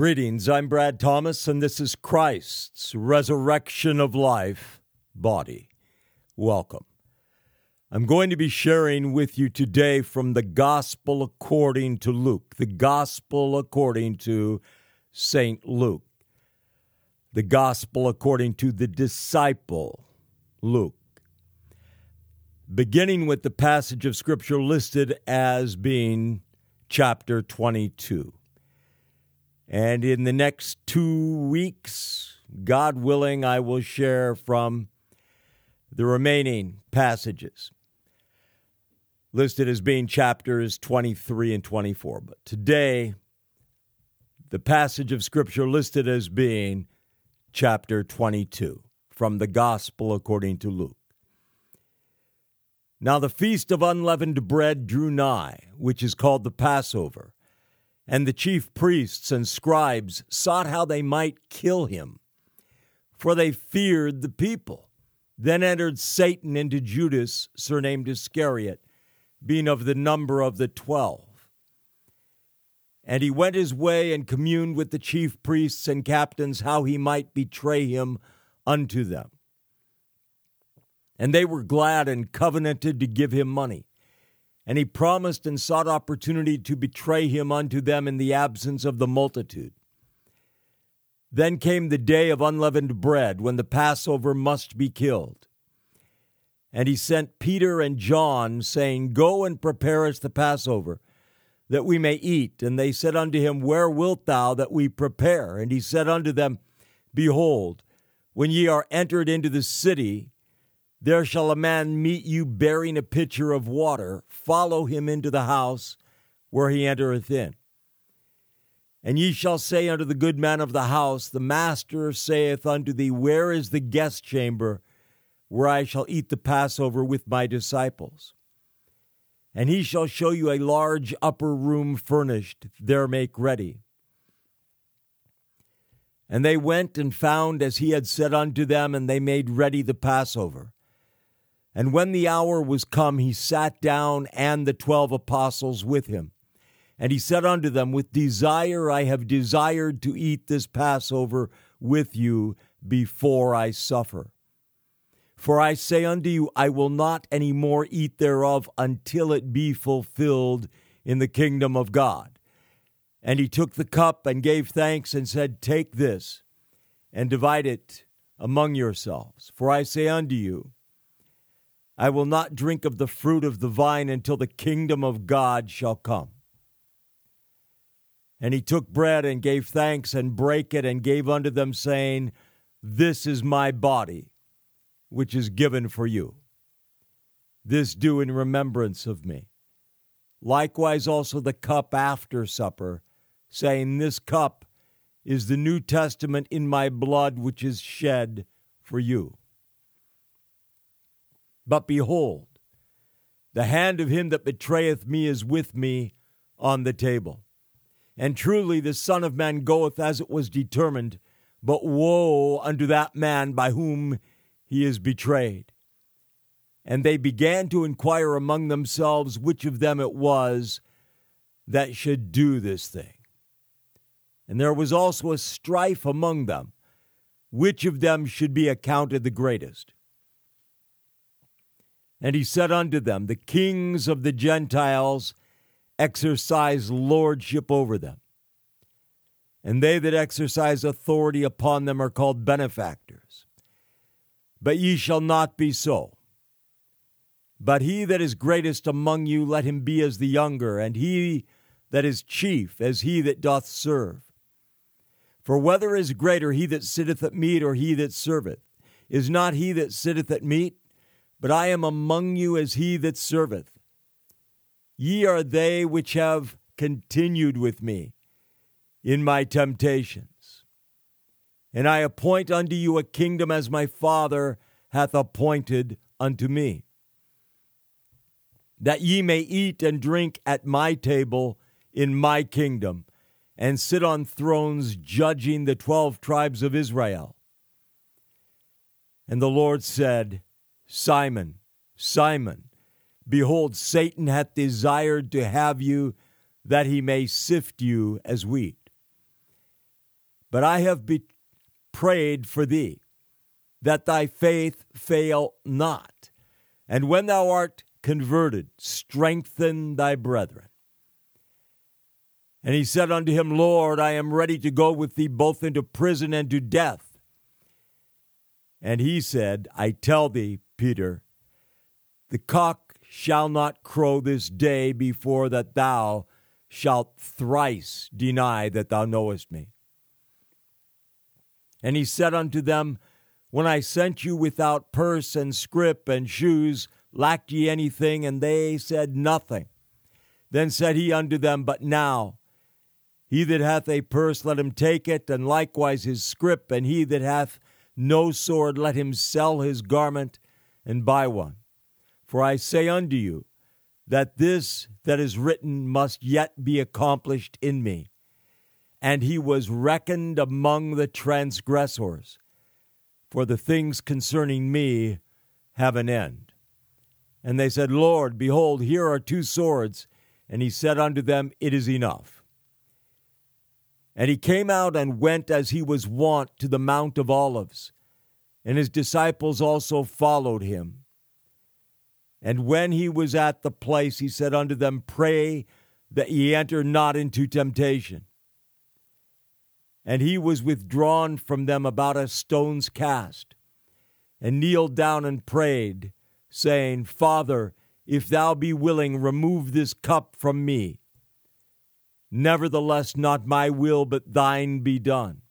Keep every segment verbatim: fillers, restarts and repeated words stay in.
Greetings, I'm Brad Thomas, and this is Christ's Resurrection of Life Body. Welcome. I'm going to be sharing with you today from the Gospel according to Luke, the Gospel according to Saint Luke, the Gospel according to the disciple Luke, beginning with the passage of Scripture listed as being chapter twenty-two. And in the next two weeks, God willing, I will share from the remaining passages listed as being chapters twenty-three and twenty-four. But today, the passage of Scripture listed as being chapter twenty-two from the Gospel according to Luke. Now the feast of unleavened bread drew nigh, which is called the Passover. And the chief priests and scribes sought how they might kill him, for they feared the people. Then entered Satan into Judas, surnamed Iscariot, being of the number of the twelve. And he went his way and communed with the chief priests and captains how he might betray him unto them. And they were glad and covenanted to give him money. And he promised and sought opportunity to betray him unto them in the absence of the multitude. Then came the day of unleavened bread, when the Passover must be killed. And he sent Peter and John, saying, Go and prepare us the Passover, that we may eat. And they said unto him, Where wilt thou that we prepare? And he said unto them, Behold, when ye are entered into the city, there shall a man meet you bearing a pitcher of water. Follow him into the house where he entereth in. And ye shall say unto the good man of the house, The master saith unto thee, Where is the guest chamber where I shall eat the Passover with my disciples? And he shall show you a large upper room furnished, there make ready. And they went and found as he had said unto them, and they made ready the Passover. And when the hour was come, he sat down, and the twelve apostles with him. And he said unto them, With desire I have desired to eat this Passover with you before I suffer. For I say unto you, I will not any more eat thereof until it be fulfilled in the kingdom of God. And he took the cup and gave thanks and said, Take this, and divide it among yourselves. For I say unto you, I will not drink of the fruit of the vine until the kingdom of God shall come. And he took bread and gave thanks and brake it and gave unto them, saying, This is my body, which is given for you. This do in remembrance of me. Likewise also the cup after supper, saying, This cup is the New Testament in my blood, which is shed for you. But behold, the hand of him that betrayeth me is with me on the table. And truly the Son of Man goeth as it was determined, but woe unto that man by whom he is betrayed. And they began to inquire among themselves which of them it was that should do this thing. And there was also a strife among them, which of them should be accounted the greatest. And he said unto them, The kings of the Gentiles exercise lordship over them, and they that exercise authority upon them are called benefactors. But ye shall not be so. But he that is greatest among you, let him be as the younger, and he that is chief as he that doth serve. For whether is greater, he that sitteth at meat or he that serveth? Is not he that sitteth at meat? But I am among you as he that serveth. Ye are they which have continued with me in my temptations. And I appoint unto you a kingdom as my Father hath appointed unto me, that ye may eat and drink at my table in my kingdom, and sit on thrones judging the twelve tribes of Israel. And the Lord said, Simon, Simon, behold, Satan hath desired to have you, that he may sift you as wheat. But I have be- prayed for thee, that thy faith fail not. And when thou art converted, strengthen thy brethren. And he said unto him, Lord, I am ready to go with thee both into prison and to death. And he said, I tell thee, Peter, the cock shall not crow this day before that thou shalt thrice deny that thou knowest me. And he said unto them, when I sent you without purse and scrip and shoes, lacked ye anything? And they said, nothing. Then said he unto them, but now, he that hath a purse, let him take it, and likewise his scrip, and he that hath no sword, let him sell his garment and buy one. For I say unto you, that this that is written must yet be accomplished in me. And he was reckoned among the transgressors. For the things concerning me have an end. And they said, Lord, behold, here are two swords. And he said unto them, it is enough. And he came out and went as he was wont to the Mount of Olives, and his disciples also followed him. And when he was at the place, he said unto them, pray that ye enter not into temptation. And he was withdrawn from them about a stone's cast, and kneeled down and prayed, saying, Father, if thou be willing, remove this cup from me. Nevertheless, not my will, but thine be done.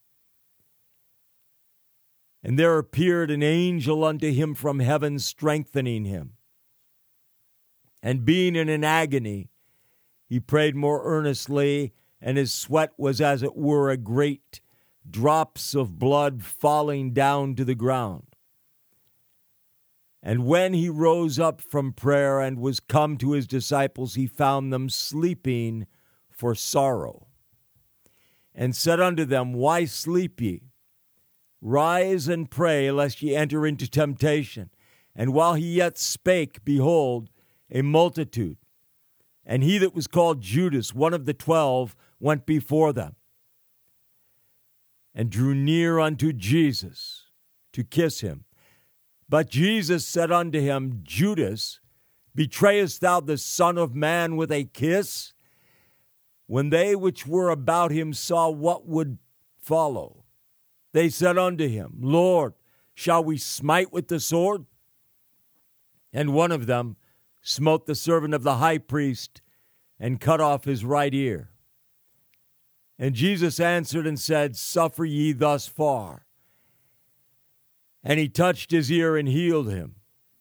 And there appeared an angel unto him from heaven, strengthening him. And being in an agony, he prayed more earnestly, and his sweat was as it were a great drops of blood falling down to the ground. And when he rose up from prayer and was come to his disciples, he found them sleeping for sorrow, and said unto them, why sleep ye? Rise and pray, lest ye enter into temptation. And while he yet spake, behold, a multitude, and he that was called Judas, one of the twelve, went before them, and drew near unto Jesus to kiss him. But Jesus said unto him, Judas, betrayest thou the Son of Man with a kiss? When they which were about him saw what would follow, they said unto him, Lord, shall we smite with the sword? And one of them smote the servant of the high priest and cut off his right ear. And Jesus answered and said, suffer ye thus far. And he touched his ear and healed him.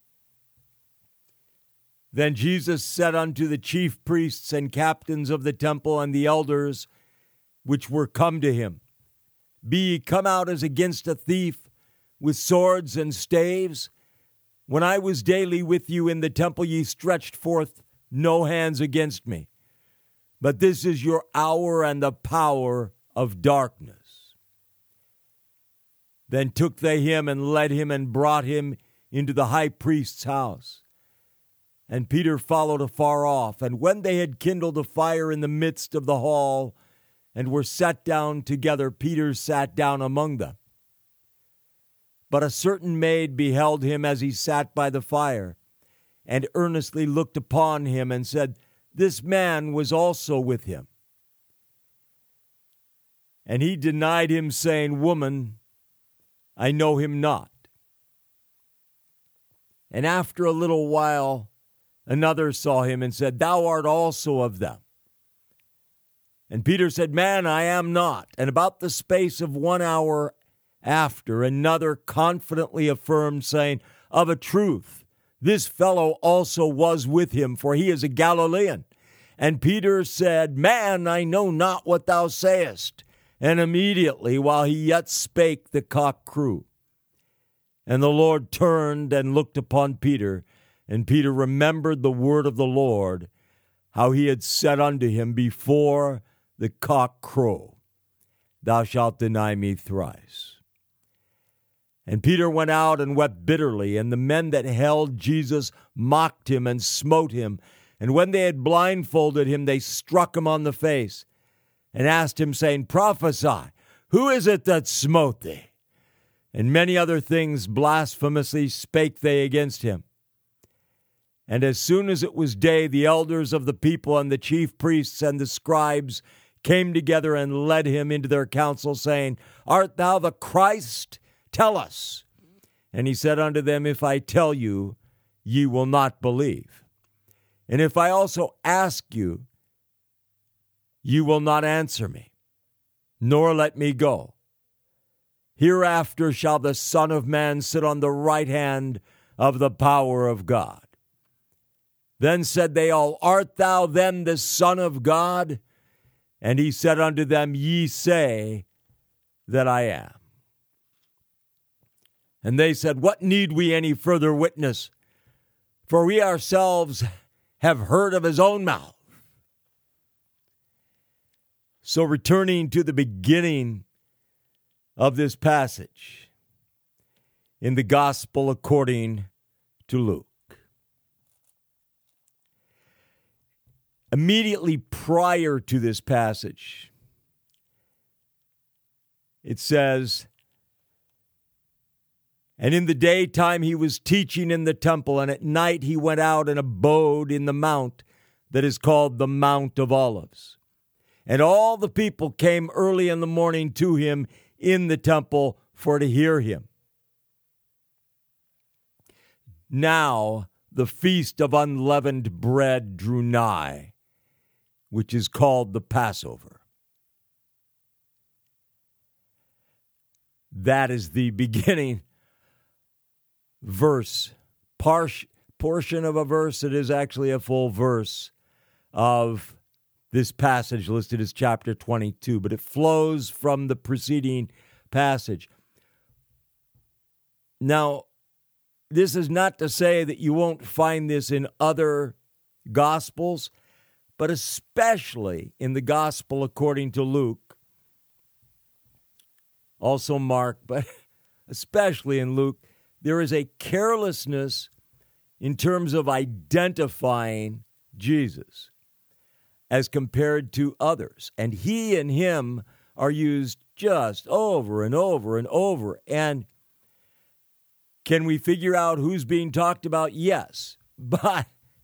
Then Jesus said unto the chief priests and captains of the temple and the elders which were come to him, be ye come out as against a thief with swords and staves? When I was daily with you in the temple, ye stretched forth no hands against me. But this is your hour and the power of darkness. Then took they him and led him and brought him into the high priest's house. And Peter followed afar off. And when they had kindled a fire in the midst of the hall, and were sat down together, Peter sat down among them. But a certain maid beheld him as he sat by the fire, and earnestly looked upon him, and said, this man was also with him. And he denied him, saying, woman, I know him not. And after a little while, another saw him and said, thou art also of them. And Peter said, man, I am not. And about the space of one hour after, another confidently affirmed, saying, of a truth, this fellow also was with him, for he is a Galilean. And Peter said, man, I know not what thou sayest. And immediately, while he yet spake, the cock crew. And the Lord turned and looked upon Peter, and Peter remembered the word of the Lord, how he had said unto him, before the cock crow, thou shalt deny me thrice. And Peter went out and wept bitterly, and the men that held Jesus mocked him and smote him. And when they had blindfolded him, they struck him on the face, and asked him, saying, prophesy, Who is it that smote thee? And many other things blasphemously spake they against him. And as soon as it was day, the elders of the people and the chief priests and the scribes came together and led him into their council, saying, Art thou the Christ? Tell us. And he said unto them, If I tell you, ye will not believe. And if I also ask you, you will not answer me, nor let me go. Hereafter shall the Son of Man sit on the right hand of the power of God. Then said they all, Art thou then the Son of God? And he said unto them, Ye say that I am. And they said, What need we any further witness? For we ourselves have heard of his own mouth. So returning to the beginning of this passage in the Gospel according to Luke. Immediately prior to this passage, it says, And in the daytime he was teaching in the temple, and at night he went out and abode in the mount that is called the Mount of Olives. And all the people came early in the morning to him in the temple for to hear him. Now the feast of unleavened bread drew nigh, which is called the Passover. That is the beginning verse, par- portion of a verse. It is actually a full verse of this passage listed as chapter twenty-two, but it flows from the preceding passage. Now, this is not to say that you won't find this in other Gospels, but especially in the Gospel according to Luke, also Mark, but especially in Luke, there is a carelessness in terms of identifying Jesus as compared to others. And he and him are used just over and over and over. And can we figure out who's being talked about? Yes. But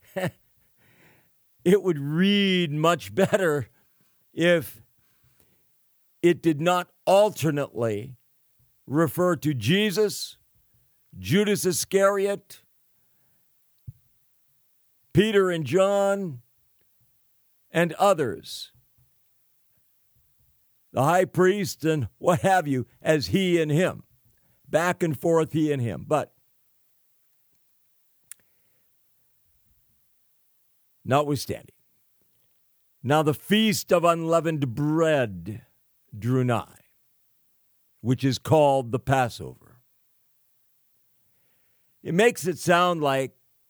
it would read much better if it did not alternately refer to Jesus, Judas Iscariot, Peter and John, and others, the high priest and what have you, as he and him, back and forth, he and him. But notwithstanding, now the feast of unleavened bread drew nigh, which is called the Passover. It makes it sound like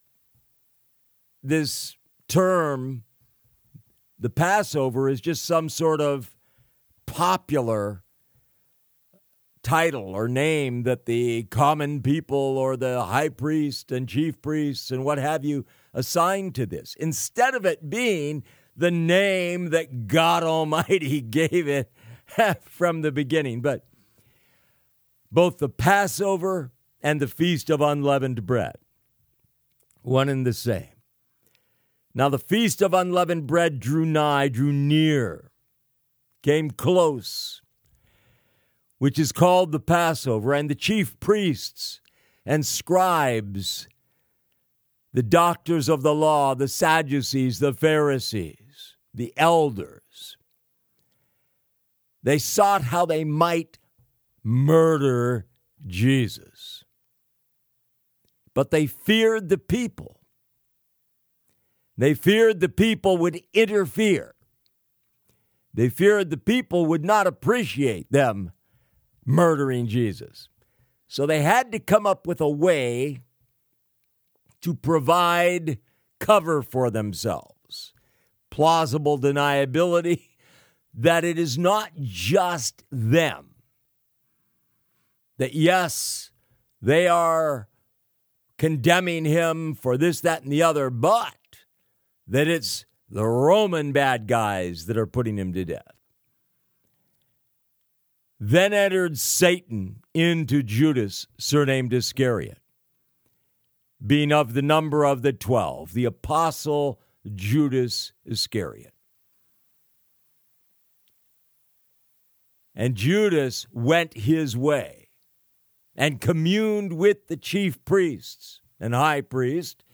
this term, the Passover, is just some sort of popular title or name that the common people or the high priest and chief priests and what have you assign to this, instead of it being the name that God Almighty gave it from the beginning. But both the Passover and the Feast of Unleavened Bread, one and the same. Now the Feast of Unleavened Bread drew nigh, drew near, came close, which is called the Passover, and the chief priests and scribes, the doctors of the law, the Sadducees, the Pharisees, the elders, they sought how they might murder Jesus. But they feared the people. They feared the people would interfere. They feared the people would not appreciate them murdering Jesus. So they had to come up with a way to provide cover for themselves. Plausible deniability that it is not just them. That yes, they are condemning him for this, that, and the other, but that it's the Roman bad guys that are putting him to death. Then entered Satan into Judas, surnamed Iscariot, being of the number of the twelve, the apostle Judas Iscariot. And Judas went his way and communed with the chief priests and high priest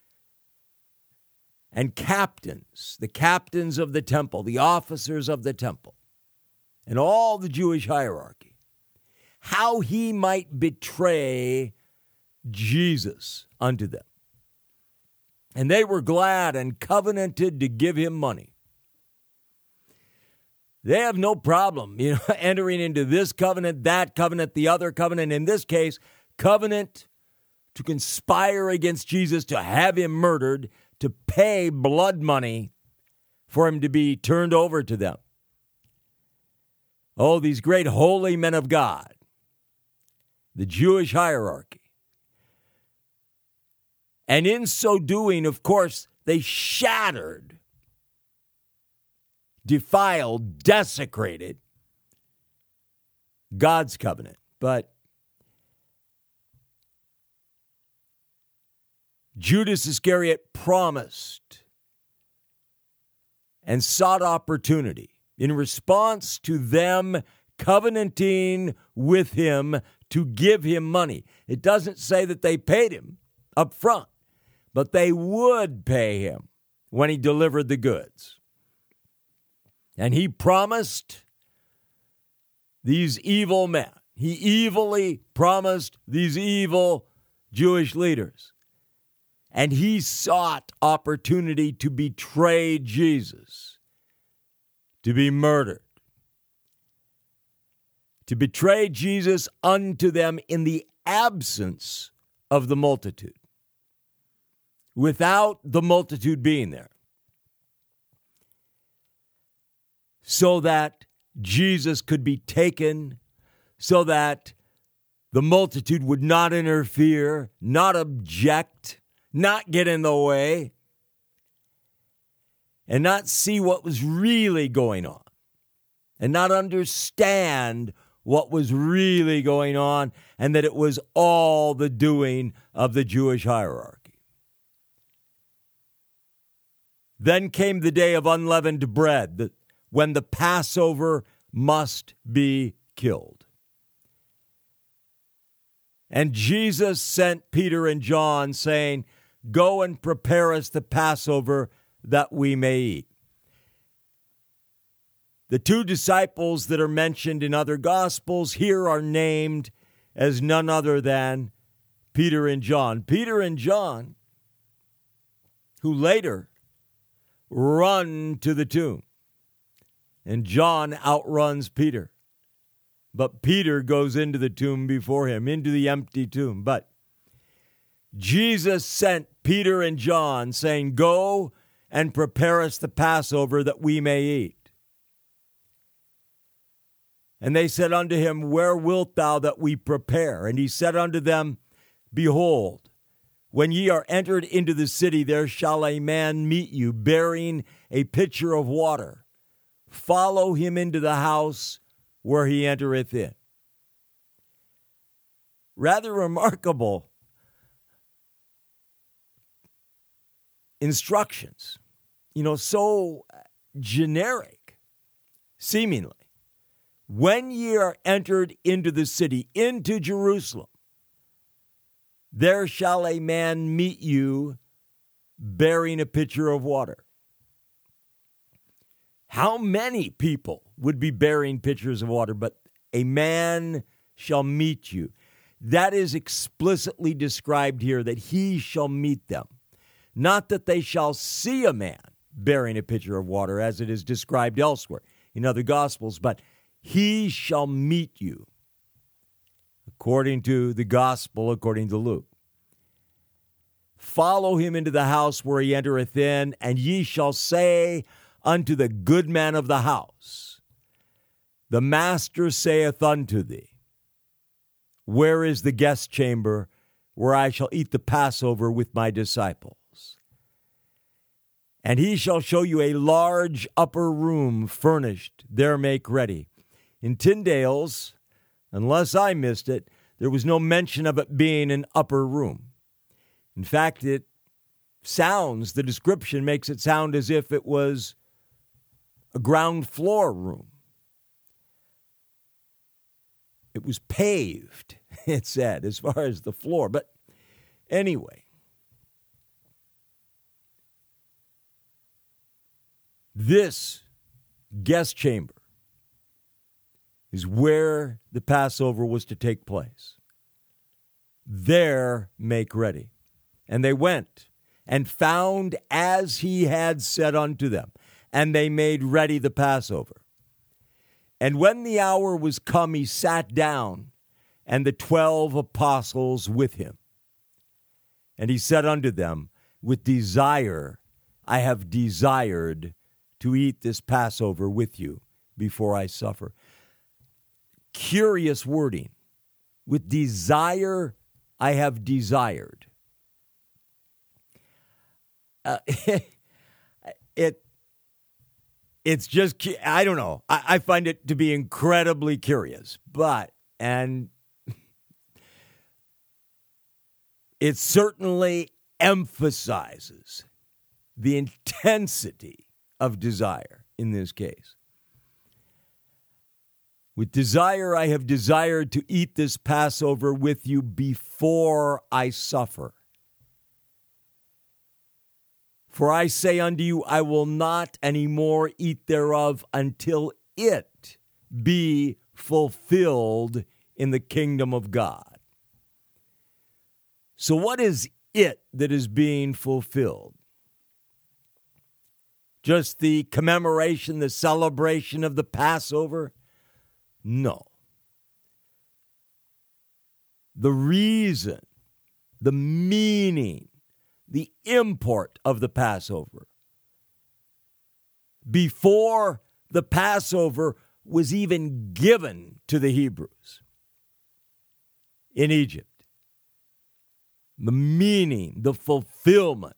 and captains, the captains of the temple, the officers of the temple, and all the Jewish hierarchy, how he might betray Jesus unto them. And they were glad and covenanted to give him money. They have no problem, you know, entering into this covenant, that covenant, the other covenant. In this case, covenant to conspire against Jesus, to have him murdered, to pay blood money for him to be turned over to them. Oh, these great holy men of God, the Jewish hierarchy. And in so doing, of course, they shattered, defiled, desecrated God's covenant. But Judas Iscariot promised and sought opportunity in response to them covenanting with him to give him money. It doesn't say that they paid him up front, but they would pay him when he delivered the goods. And he promised these evil men, he evilly promised these evil Jewish leaders, and he sought opportunity to betray Jesus, to be murdered, to betray Jesus unto them in the absence of the multitude, without the multitude being there, so that Jesus could be taken, so that the multitude would not interfere, not object, not get in the way, and not see what was really going on, and not understand what was really going on, and that it was all the doing of the Jewish hierarchy. Then came the day of unleavened bread, when the Passover must be killed. And Jesus sent Peter and John, saying, "Go and prepare us the Passover that we may eat." The two disciples that are mentioned in other Gospels here are named as none other than Peter and John. Peter and John, who later run to the tomb. And John outruns Peter. But Peter goes into the tomb before him, into the empty tomb. But Jesus sent Peter and John, saying, "Go and prepare us the Passover that we may eat." And they said unto him, "Where wilt thou that we prepare?" And he said unto them, "Behold, when ye are entered into the city, there shall a man meet you, bearing a pitcher of water. Follow him into the house where he entereth in." Rather remarkable instructions, you know, so generic, seemingly. When ye are entered into the city, into Jerusalem, there shall a man meet you bearing a pitcher of water. How many people would be bearing pitchers of water? But a man shall meet you. That is explicitly described here, that he shall meet them. Not that they shall see a man bearing a pitcher of water, as it is described elsewhere in other Gospels, but he shall meet you, according to the Gospel, according to Luke. Follow him into the house where he entereth in, and ye shall say unto the good man of the house, "The master saith unto thee, Where is the guest chamber where I shall eat the Passover with my disciples? And he shall show you a large upper room furnished, there make ready. In Tyndale's, unless I missed it, there was no mention of it being an upper room. In fact, it sounds, the description makes it sound as if it was a ground floor room. It was paved, it said, as far as the floor. But anyway, this guest chamber is where the Passover was to take place. There make ready. And they went and found as he had said unto them, and they made ready the Passover. And when the hour was come, he sat down, and the twelve apostles with him. And he said unto them, with desire I have desired to eat this Passover with you before I suffer. Curious wording. With desire I have desired. Uh, it It's just, I don't know. I, I find it to be incredibly curious. But, and it certainly emphasizes the intensity of desire in this case. With desire, I have desired to eat this Passover with you before I suffer. For I say unto you, I will not any more eat thereof until it be fulfilled in the kingdom of God. So what is it that is being fulfilled? Just the commemoration, the celebration of the Passover? No. The reason, the meaning, the import of the Passover. Before the Passover was even given to the Hebrews in Egypt. The meaning, the fulfillment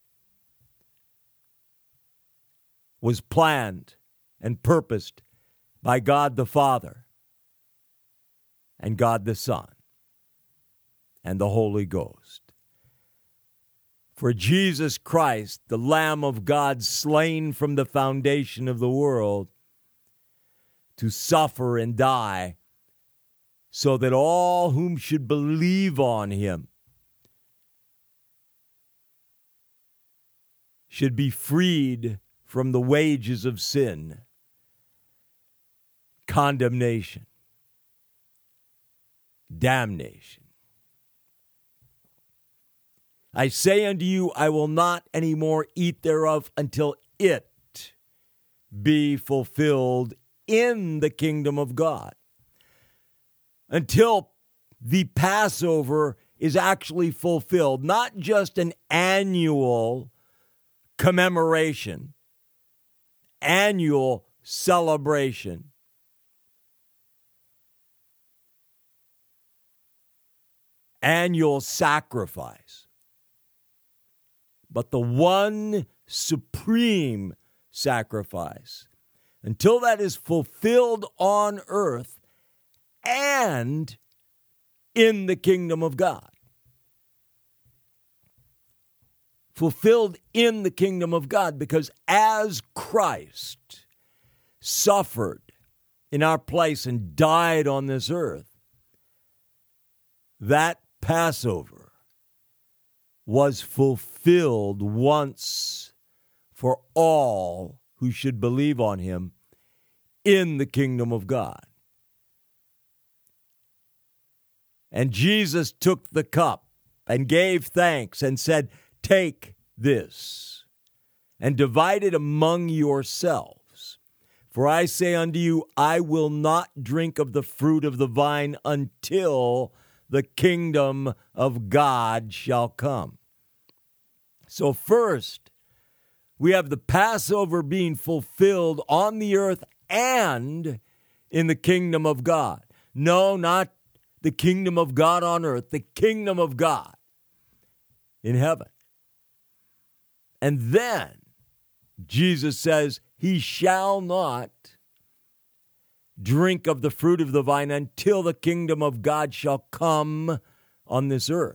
was planned and purposed by God the Father and God the Son and the Holy Ghost. For Jesus Christ, the Lamb of God, slain from the foundation of the world, to suffer and die, so that all whom should believe on him should be freed from the wages of sin, condemnation, damnation. I say unto you, I will not any more eat thereof until it be fulfilled in the kingdom of God. Until the Passover is actually fulfilled, not just an annual commemoration, annual celebration. Annual sacrifice. But the one supreme sacrifice, until that is fulfilled on earth and in the kingdom of God. Fulfilled in the kingdom of God, because as Christ suffered in our place and died on this earth, that Passover was fulfilled once for all who should believe on him in the kingdom of God. And Jesus took the cup and gave thanks and said, take this and divide it among yourselves. For I say unto you, I will not drink of the fruit of the vine until the kingdom of God shall come. So first, we have the Passover being fulfilled on the earth and in the kingdom of God. No, not the kingdom of God on earth, the kingdom of God in heaven. And then Jesus says, he shall not drink of the fruit of the vine until the kingdom of God shall come on this earth.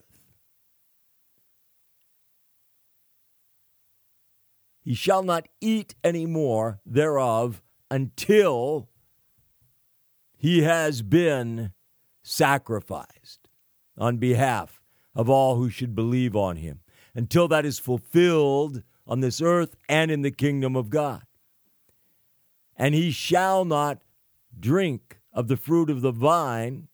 He shall not eat any more thereof until he has been sacrificed on behalf of all who should believe on him, until that is fulfilled on this earth and in the kingdom of God. And he shall not drink of the fruit of the vine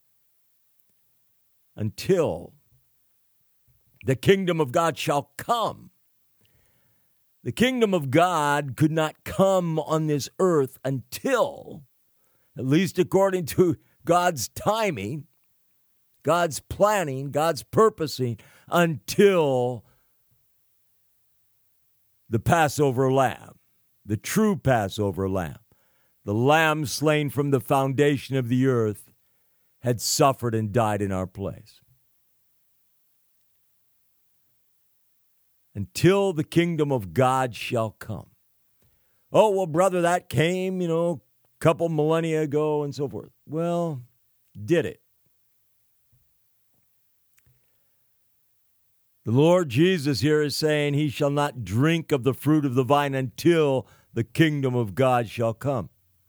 until the kingdom of God shall come. The kingdom of God could not come on this earth until, at least according to God's timing, God's planning, God's purposing, until the Passover lamb, the true Passover lamb, the lamb slain from the foundation of the earth, had suffered and died in our place. Until the kingdom of God shall come. Oh, well, brother, that came, you know, a couple millennia ago and so forth. Well, did it? The Lord Jesus here is saying he shall not drink of the fruit of the vine until the kingdom of God shall come.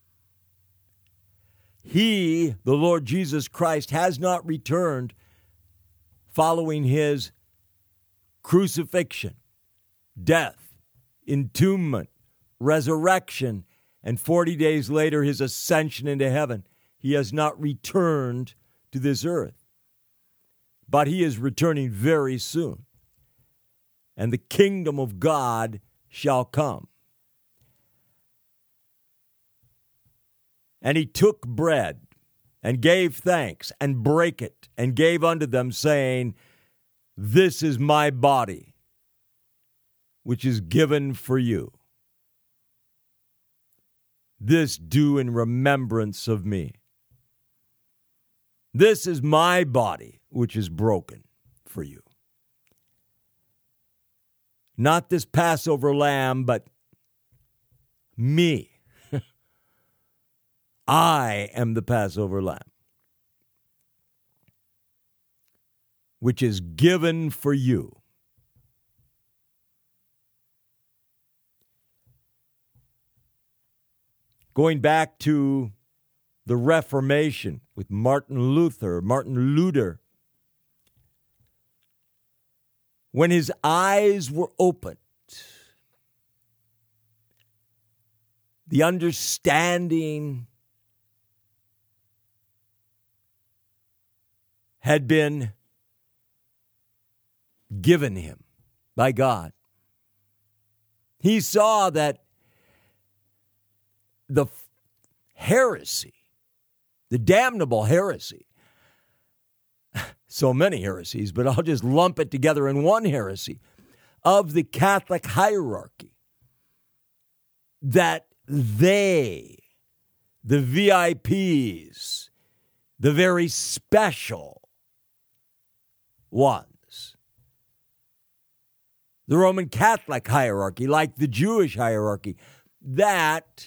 He, the Lord Jesus Christ, has not returned following his crucifixion, death, entombment, resurrection, and forty days later his ascension into heaven. He has not returned to this earth. But he is returning very soon. And the kingdom of God shall come. And he took bread and gave thanks and brake it and gave unto them, saying, This is my body, which is given for you. This do in remembrance of me. This is my body, which is broken for you. Not this Passover lamb, but me. I am the Passover lamb, which is given for you. Going back to the Reformation with Martin Luther, Martin Luther, when his eyes were opened, the understanding had been given him by God. He saw that the heresy, the damnable heresy, so many heresies, but I'll just lump it together in one heresy, of the Catholic hierarchy, that they, the V I Ps, the very special ones, the Roman Catholic hierarchy, like the Jewish hierarchy, that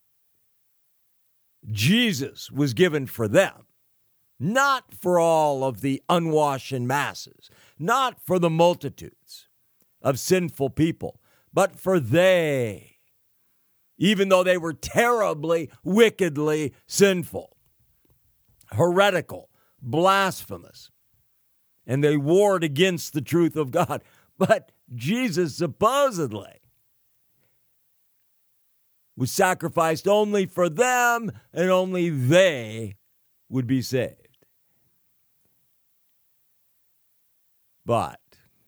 Jesus was given for them, not for all of the unwashed masses, not for the multitudes of sinful people, but for they, even though they were terribly, wickedly sinful, heretical, blasphemous, and they warred against the truth of God. But Jesus supposedly was sacrificed only for them, and only they would be saved. But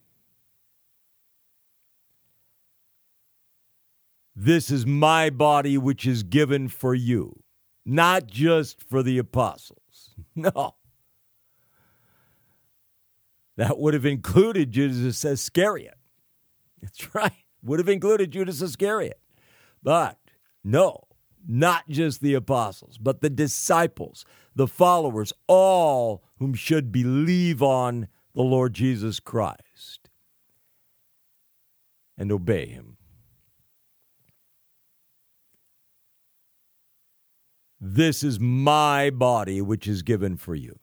this is my body, which is given for you, not just for the apostles. No. That would have included Judas Iscariot. That's right. Would have included Judas Iscariot. But no, not just the apostles, but the disciples, the followers, all whom should believe on the Lord Jesus Christ and obey him. This is my body, which is given for you.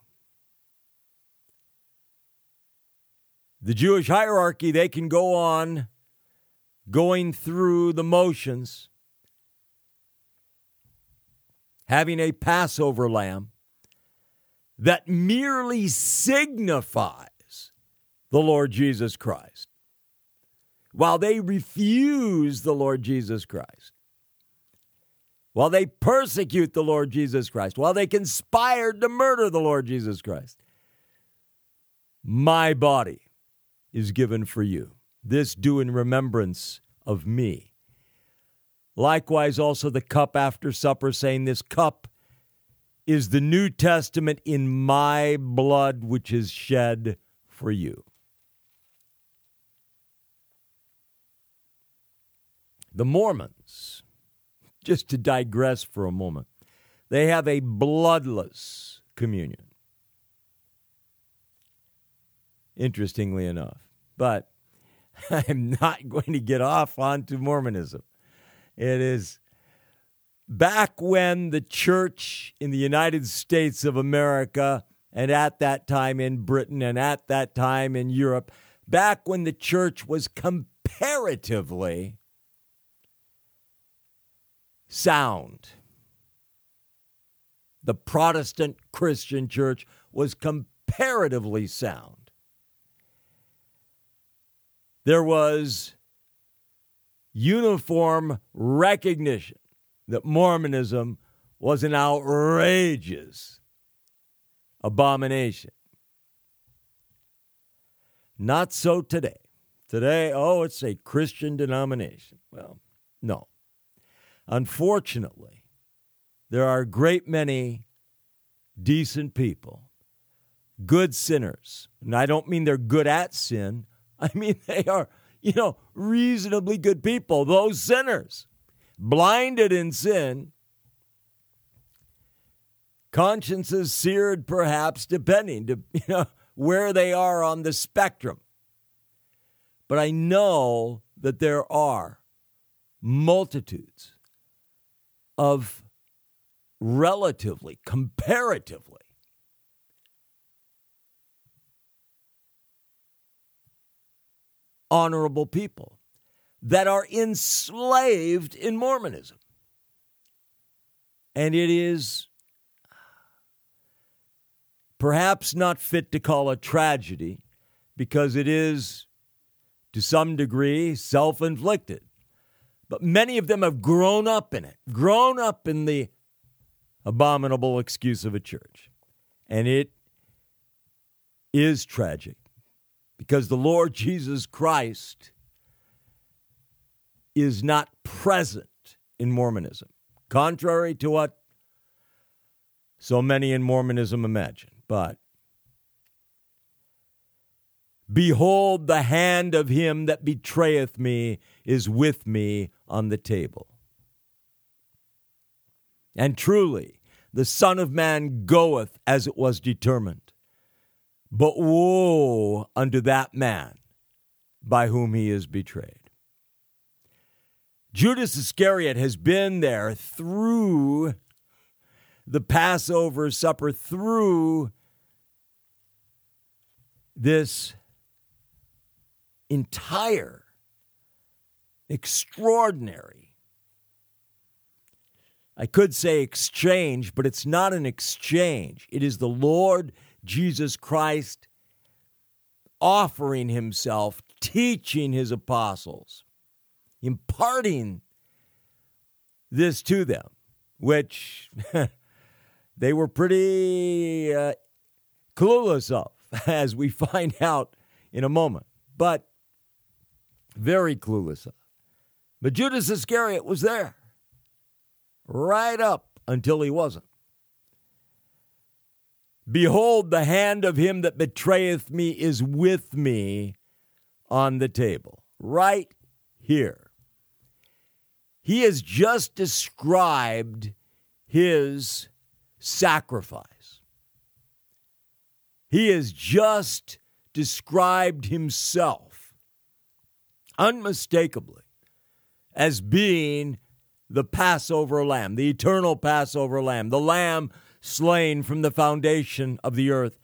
The Jewish hierarchy, they can go on going through the motions, having a Passover lamb that merely signifies the Lord Jesus Christ, while they refuse the Lord Jesus Christ, while they persecute the Lord Jesus Christ, while they conspired to murder the Lord Jesus Christ. My body is given for you. This do in remembrance of me. Likewise, also the cup after supper, saying, this cup is the New Testament in my blood, which is shed for you. The Mormons, just to digress for a moment, they have a bloodless communion. Interestingly enough. But I'm not going to get off onto Mormonism. It is back when the church in the United States of America, and at that time in Britain, and at that time in Europe, back when the church was comparatively sound. The Protestant Christian church was comparatively sound. There was uniform recognition that Mormonism was an outrageous abomination. Not so today. Today, oh, it's a Christian denomination. Well, no. Unfortunately, there are a great many decent people, good sinners. And I don't mean they're good at sin. I mean, they are, you know, reasonably good people, those sinners, blinded in sin, consciences seared perhaps, depending to, you know, where they are on the spectrum. But I know that there are multitudes of relatively, comparatively, honorable people that are enslaved in Mormonism. And it is perhaps not fit to call a tragedy because it is, to some degree, self-inflicted. But many of them have grown up in it, grown up in the abominable excuse of a church. And it is tragic. Because the Lord Jesus Christ is not present in Mormonism, contrary to what so many in Mormonism imagine. But behold, the hand of him that betrayeth me is with me on the table. And truly, the Son of Man goeth as it was determined. But woe unto that man by whom he is betrayed. Judas Iscariot has been there through the Passover supper, through this entire extraordinary, I could say exchange, but it's not an exchange. It is the Lord Jesus Christ offering himself, teaching his apostles, imparting this to them, which they were pretty uh, clueless of, as we find out in a moment, but very clueless of. But Judas Iscariot was there, right up until he wasn't. Behold, the hand of him that betrayeth me is with me on the table. Right here. He has just described his sacrifice. He has just described himself unmistakably as being the Passover lamb, the eternal Passover lamb, the lamb slain from the foundation of the earth.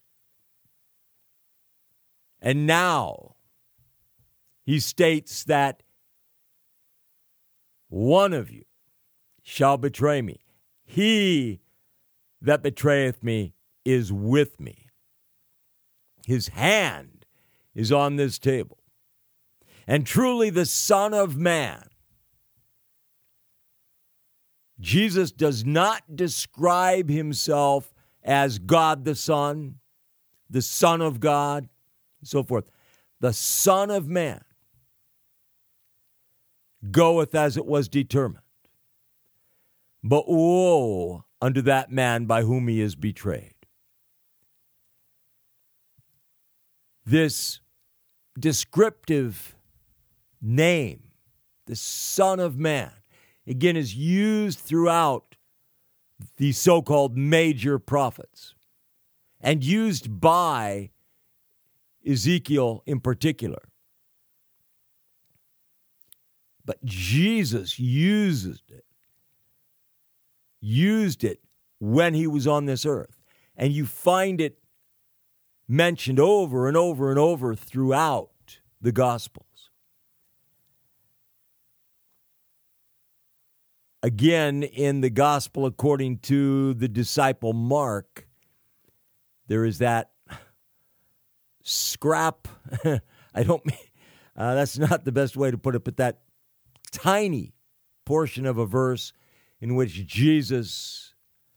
And now he states that one of you shall betray me. He that betrayeth me is with me. His hand is on this table. And truly the Son of Man, Jesus does not describe himself as God the Son, the Son of God, and so forth. The Son of Man goeth as it was determined. But woe unto that man by whom he is betrayed. This descriptive name, the Son of Man, again, is used throughout the so-called major prophets and used by Ezekiel in particular. But Jesus uses it, used it when he was on this earth. And you find it mentioned over and over and over throughout the Gospels. Again, in the Gospel according to the disciple Mark, there is that scrap, I don't mean, uh, that's not the best way to put it, but that tiny portion of a verse in which Jesus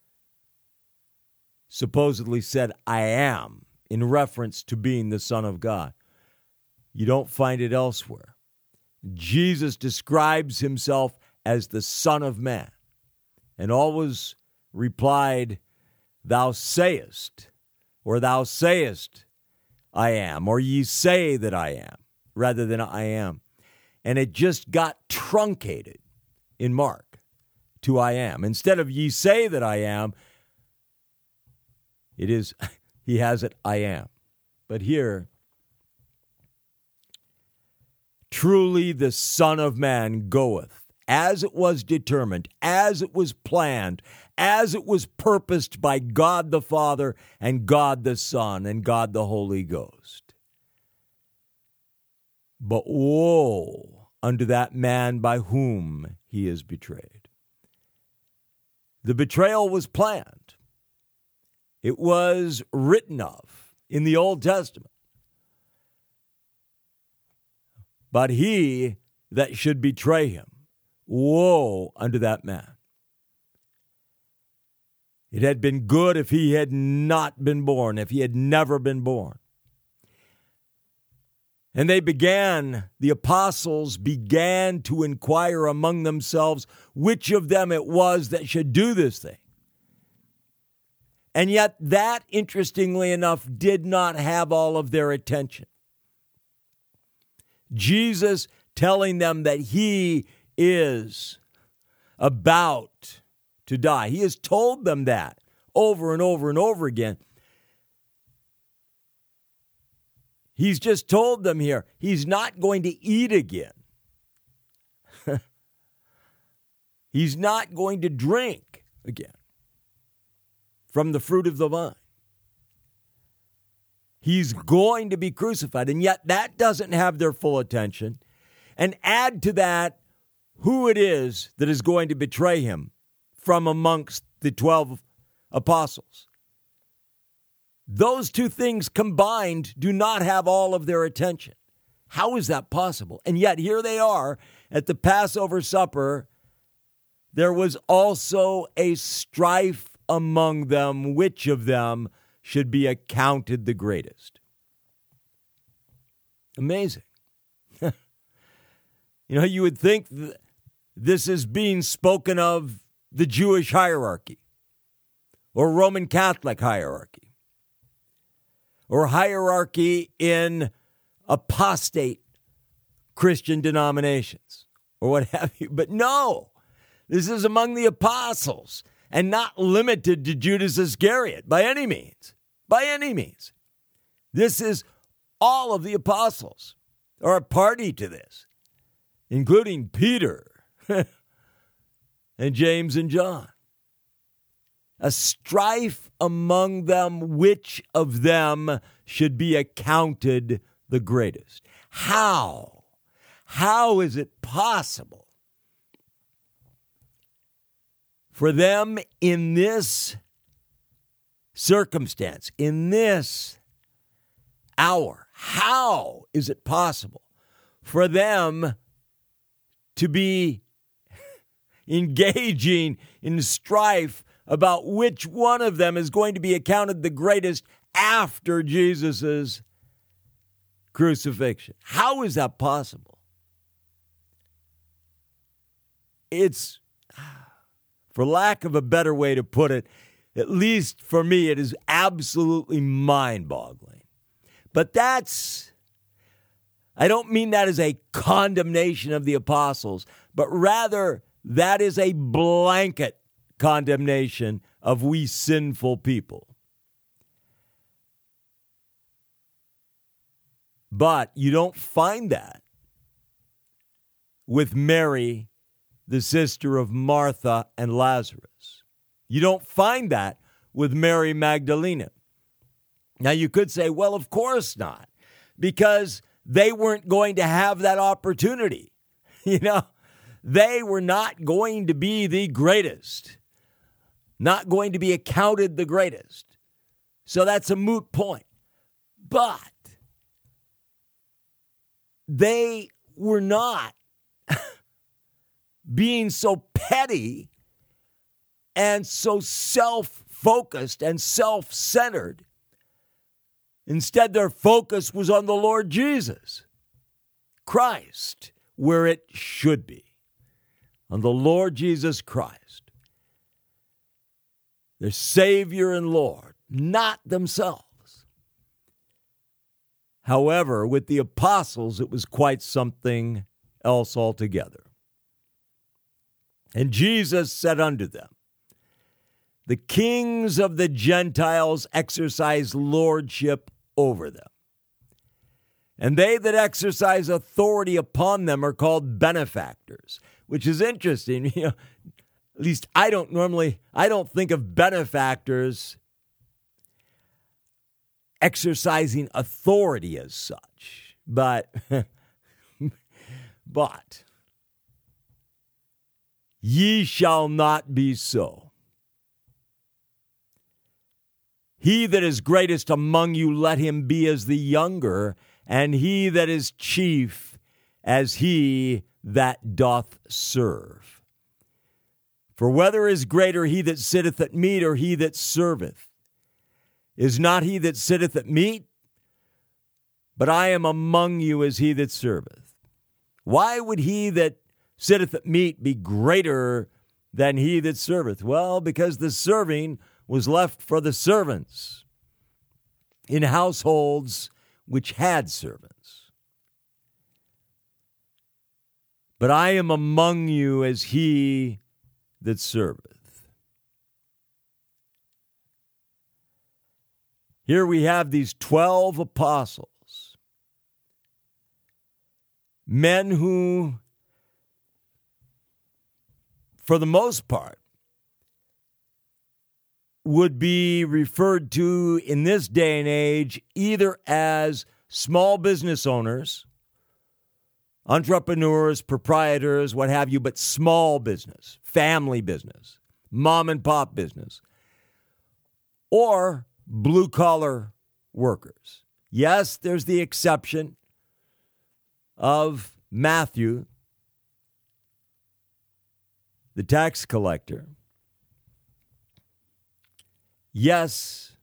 supposedly said, I am, in reference to being the Son of God. You don't find it elsewhere. Jesus describes himself as the Son of Man, and always replied, thou sayest, or thou sayest, I am, or ye say that I am, rather than I am. And it just got truncated in Mark to I am. Instead of ye say that I am, it is, he has it, I am. But here, truly the Son of Man goeth, as it was determined, as it was planned, as it was purposed by God the Father and God the Son and God the Holy Ghost. But woe unto that man by whom he is betrayed. The betrayal was planned. It was written of in the Old Testament. But he that should betray him, woe unto that man. It had been good if he had not been born, if he had never been born. And they began, the apostles began to inquire among themselves which of them it was that should do this thing. And yet that, interestingly enough, did not have all of their attention. Jesus telling them that he is about to die. He has told them that over and over and over again. He's just told them here, he's not going to eat again. He's not going to drink again from the fruit of the vine. He's going to be crucified, and yet that doesn't have their full attention. And add to that who it is that is going to betray him from amongst the twelve apostles. Those two things combined do not have all of their attention. How is that possible? And yet here they are at the Passover supper. There was also a strife among them, which of them should be accounted the greatest. Amazing. You know, you would think th- this is being spoken of the Jewish hierarchy or Roman Catholic hierarchy or hierarchy in apostate Christian denominations or what have you. But no, this is among the apostles and not limited to Judas Iscariot by any means, by any means. This is all of the apostles are a party to this, including Peter. and James and John. A strife among them, which of them should be accounted the greatest. How? How is it possible for them in this circumstance, in this hour? How is it possible for them to be engaging in strife about which one of them is going to be accounted the greatest after Jesus' crucifixion? How is that possible? It's, for lack of a better way to put it, at least for me, it is absolutely mind-boggling. But that's, I don't mean that as a condemnation of the apostles, but rather that is a blanket condemnation of we sinful people. But you don't find that with Mary, the sister of Martha and Lazarus. You don't find that with Mary Magdalene. Now you could say, well, of course not, because they weren't going to have that opportunity. You know, they were not going to be the greatest, not going to be accounted the greatest. So that's a moot point. But they were not being so petty and so self-focused and self-centered. Instead, their focus was on the Lord Jesus Christ, where it should be, on the Lord Jesus Christ, their Savior and Lord, not themselves. However, with the apostles, it was quite something else altogether. And Jesus said unto them, the kings of the Gentiles exercise lordship over them, and they that exercise authority upon them are called benefactors, which is interesting. You know, at least I don't normally, I don't think of benefactors exercising authority as such, but, but, ye shall not be so. He that is greatest among you, let him be as the younger, and he that is chief as he that doth serve. For whether is greater he that sitteth at meat or he that serveth? Is not he that sitteth at meat? But I am among you as he that serveth. Why would he that sitteth at meat be greater than he that serveth? Well, because the serving was left for the servants in households which had servants. But I am among you as he that serveth. Here we have these twelve apostles, men who, for the most part, would be referred to in this day and age either as small business owners, entrepreneurs, proprietors, what have you, but small business, family business, mom and pop business, or blue-collar workers. Yes, there's the exception of Matthew, the tax collector. Yes,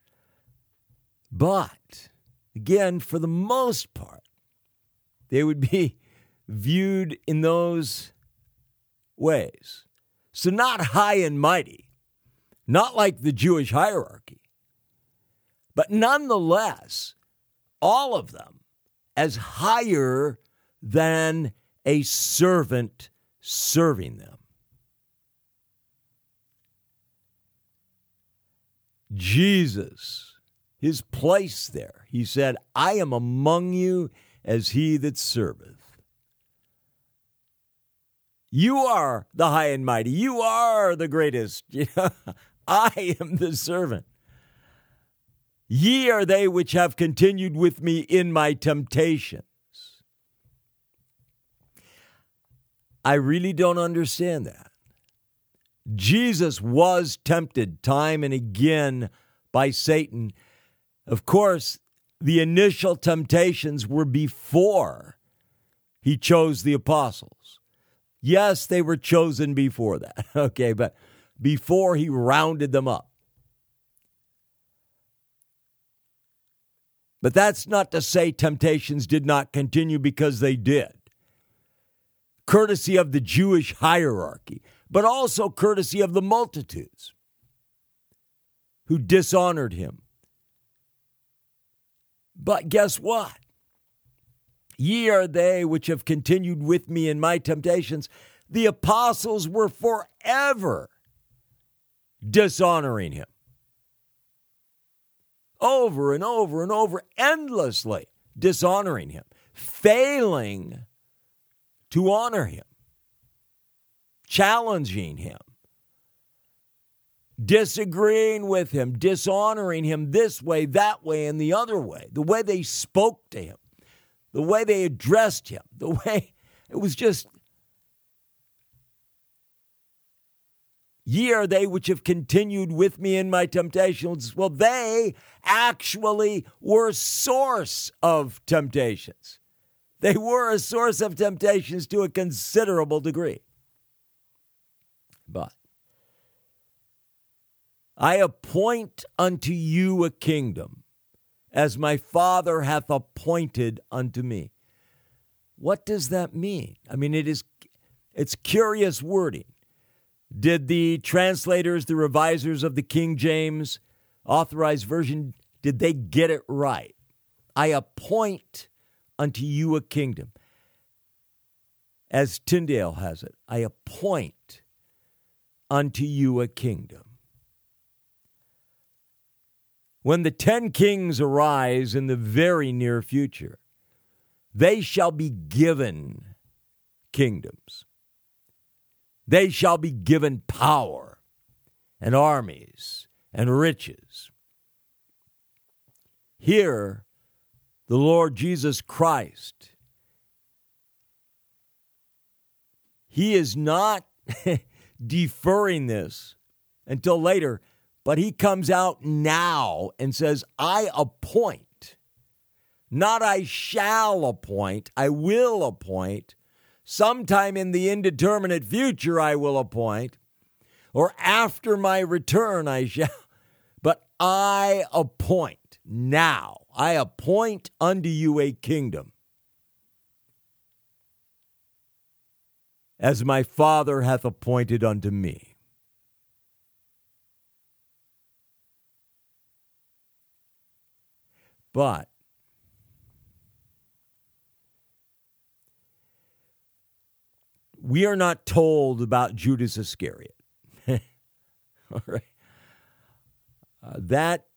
but again, for the most part, they would be viewed in those ways. So not high and mighty, not like the Jewish hierarchy, but nonetheless, all of them as higher than a servant serving them. Jesus, his place there, he said, I am among you as he that serveth. You are the high and mighty. You are the greatest. I am the servant. Ye are they which have continued with me in my temptations. I really don't understand that. Jesus was tempted time and again by Satan. Of course, the initial temptations were before he chose the apostles. Yes, they were chosen before that, okay, but before he rounded them up. But that's not to say temptations did not continue, because they did. Courtesy of the Jewish hierarchy, but also courtesy of the multitudes who dishonored him. But guess what? Ye are they which have continued with me in my temptations. The apostles were forever dishonoring him. Over and over and over, endlessly dishonoring him, failing to honor him, challenging him, disagreeing with him, dishonoring him this way, that way, and the other way, the way they spoke to him, the way they addressed him, the way it was just, ye are they which have continued with me in my temptations. Well, they actually were source of temptations. They were a source of temptations to a considerable degree. But I appoint unto you a kingdom, as my Father hath appointed unto me. What does that mean? I mean, it is, it's curious wording. Did the translators, the revisers of the King James Authorized Version, did they get it right? I appoint unto you a kingdom. As Tyndale has it, I appoint unto you a kingdom. When the ten kings arise in the very near future, they shall be given kingdoms. They shall be given power and armies and riches. Here, the Lord Jesus Christ, he is not deferring this until later, but he comes out now and says, I appoint, not I shall appoint, I will appoint. Sometime in the indeterminate future I will appoint, or after my return I shall, but I appoint now. I appoint unto you a kingdom, as my Father hath appointed unto me. But we are not told about Judas Iscariot. All right. Uh, that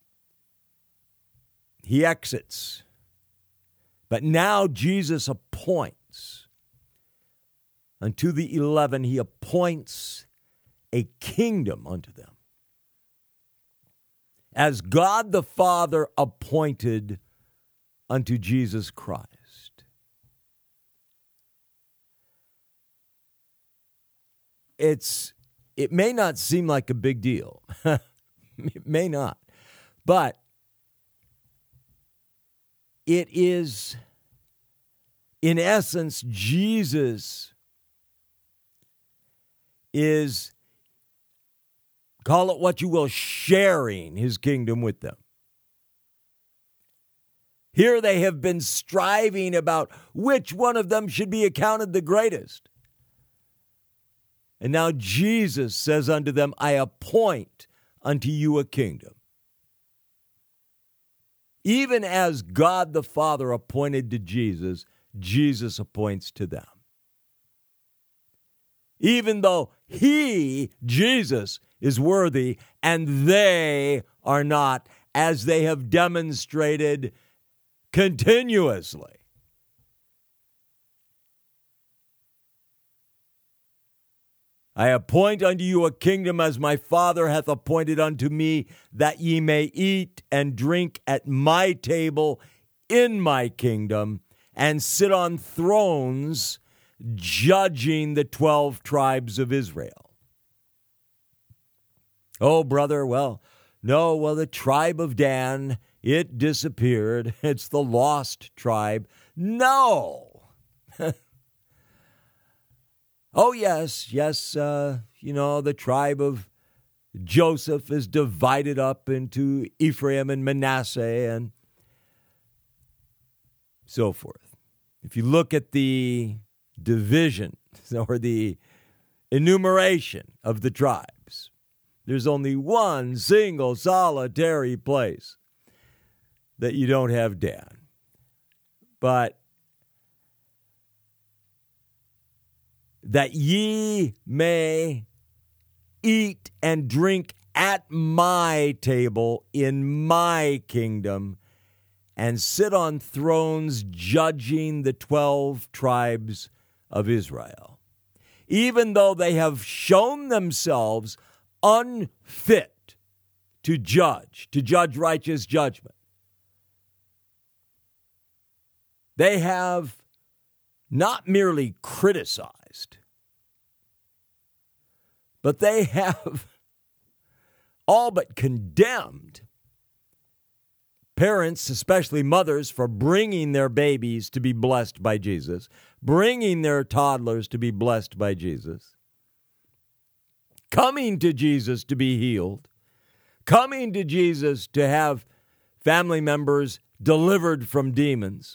he exits. But now Jesus appoints. Unto the eleven, he appoints a kingdom unto them, as God the Father appointed unto Jesus Christ. It's, it may not seem like a big deal. It may not. But it is, in essence, Jesus is, call it what you will, sharing his kingdom with them. Here they have been striving about which one of them should be accounted the greatest. And now Jesus says unto them, I appoint unto you a kingdom. Even as God the Father appointed to Jesus, Jesus appoints to them. Even though he, Jesus, is worthy and they are not, as they have demonstrated continuously. I appoint unto you a kingdom as my Father hath appointed unto me, that ye may eat and drink at my table in my kingdom, and sit on thrones judging the twelve tribes of Israel. Oh, brother, well, no, well, the tribe of Dan, it disappeared. It's the lost tribe. No. Oh, yes, yes, uh, you know, the tribe of Joseph is divided up into Ephraim and Manasseh and so forth. If you look at the division or the enumeration of the tribes, there's only one single solitary place that you don't have Dan. But that ye may eat and drink at my table in my kingdom, and sit on thrones judging the twelve tribes of Israel, even though they have shown themselves unfit to judge, to judge righteous judgment. They have not merely criticized, but they have all but condemned parents, especially mothers, for bringing their babies to be blessed by Jesus, bringing their toddlers to be blessed by Jesus, coming to Jesus to be healed, coming to Jesus to have family members delivered from demons,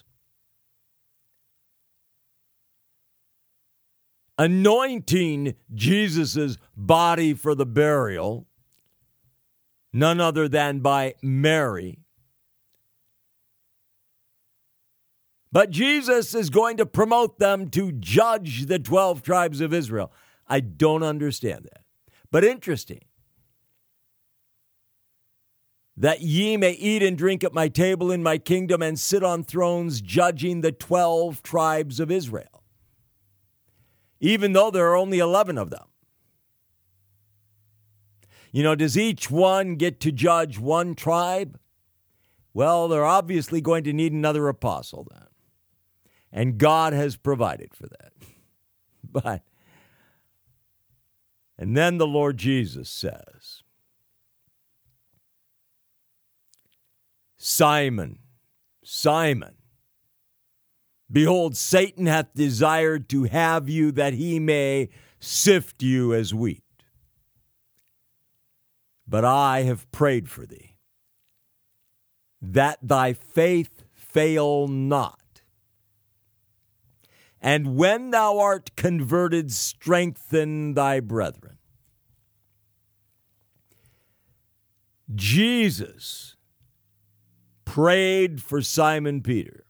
anointing Jesus' body for the burial, none other than by Mary. But Jesus is going to promote them to judge the twelve tribes of Israel. I don't understand that. But interesting. That ye may eat and drink at my table in my kingdom and sit on thrones judging the twelve tribes of Israel. Even though there are only eleven of them. You know, does each one get to judge one tribe? Well, they're obviously going to need another apostle then. And God has provided for that. But, and then the Lord Jesus says, Simon, Simon, behold, Satan hath desired to have you that he may sift you as wheat. But I have prayed for thee, that thy faith fail not. And when thou art converted, strengthen thy brethren. Jesus prayed for Simon Peter,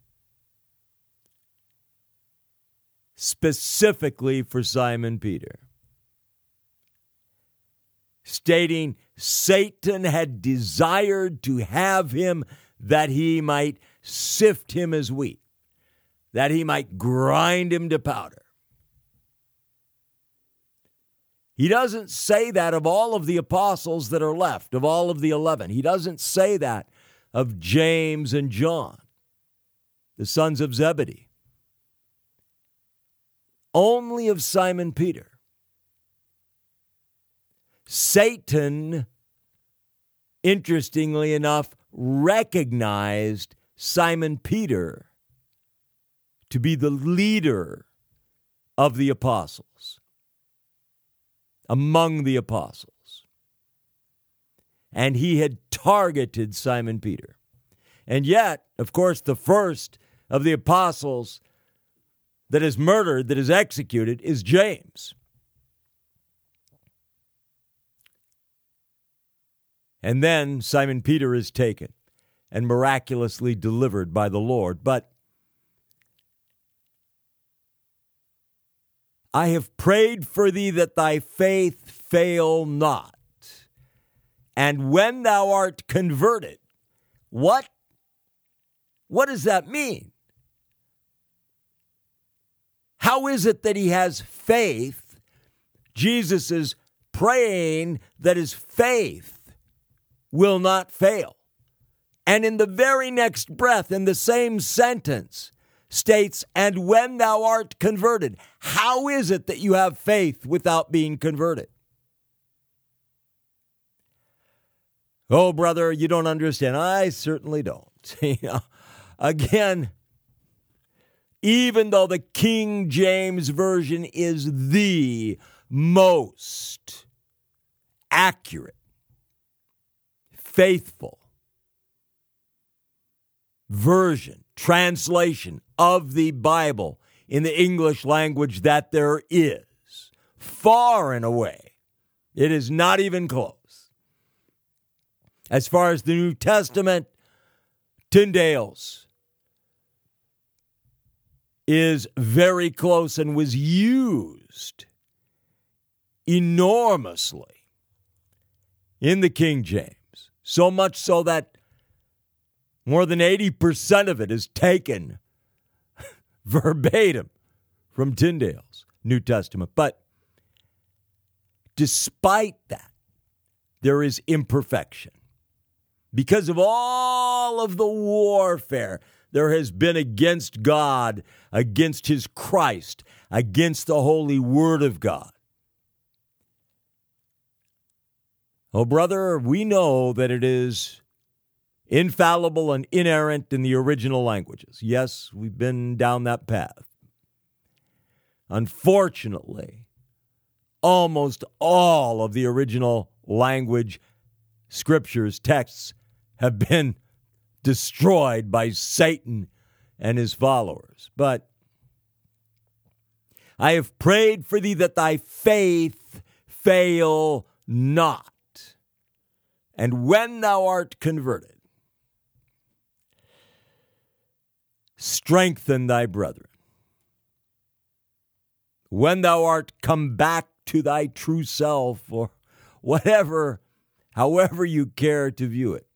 specifically for Simon Peter, stating Satan had desired to have him that he might sift him as wheat, that he might grind him to powder. He doesn't say that of all of the apostles that are left, of all of the eleven. He doesn't say that of James and John, the sons of Zebedee. Only of Simon Peter. Satan, interestingly enough, recognized Simon Peter to be the leader of the apostles, among the apostles. And he had targeted Simon Peter. And yet, of course, the first of the apostles that is murdered, that is executed, is James. And then Simon Peter is taken and miraculously delivered by the Lord. But I have prayed for thee that thy faith fail not. And when thou art converted, what? What does that mean? How is it that he has faith Jesus is praying that his faith will not fail. And in the very next breath, in the same sentence, states, and when thou art converted. How is it that you have faith without being converted? Oh, brother, you don't understand. I certainly don't. Again, even though the King James Version is the most accurate, faithful version, translation of the Bible in the English language that there is, far and away, it is not even close. As far as the New Testament, Tyndale's is very close and was used enormously in the King James. So much so that more than eighty percent of it is taken verbatim from Tyndale's New Testament. But despite that, there is imperfection. Because of all of the warfare there has been against God, against his Christ, against the holy word of God. Oh, brother, we know that it is infallible and inerrant in the original languages. Yes, we've been down that path. Unfortunately, almost all of the original language scriptures, texts, have been destroyed by Satan and his followers. But I have prayed for thee that thy faith fail not. And when thou art converted, strengthen thy brethren. When thou art come back to thy true self, or whatever, however you care to view it.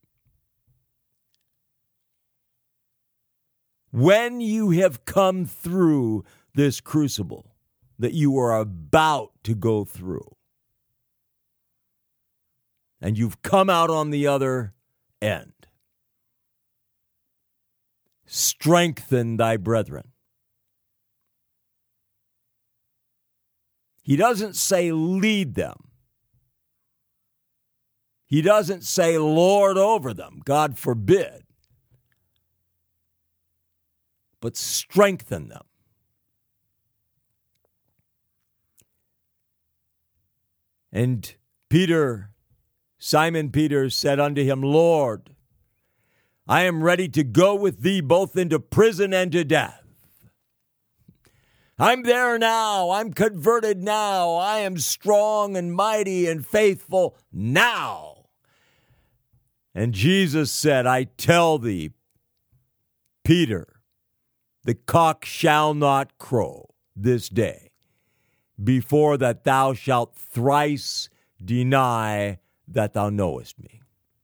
When you have come through this crucible that you are about to go through, and you've come out on the other end, strengthen thy brethren. He doesn't say lead them. He doesn't say lord over them, God forbid. But strengthen them. And Peter, Simon Peter, said unto him, Lord, I am ready to go with thee both into prison and to death. I'm there now. I'm converted now. I am strong and mighty and faithful now. And Jesus said, I tell thee, Peter, the cock shall not crow this day before that thou shalt thrice deny that thou knowest me.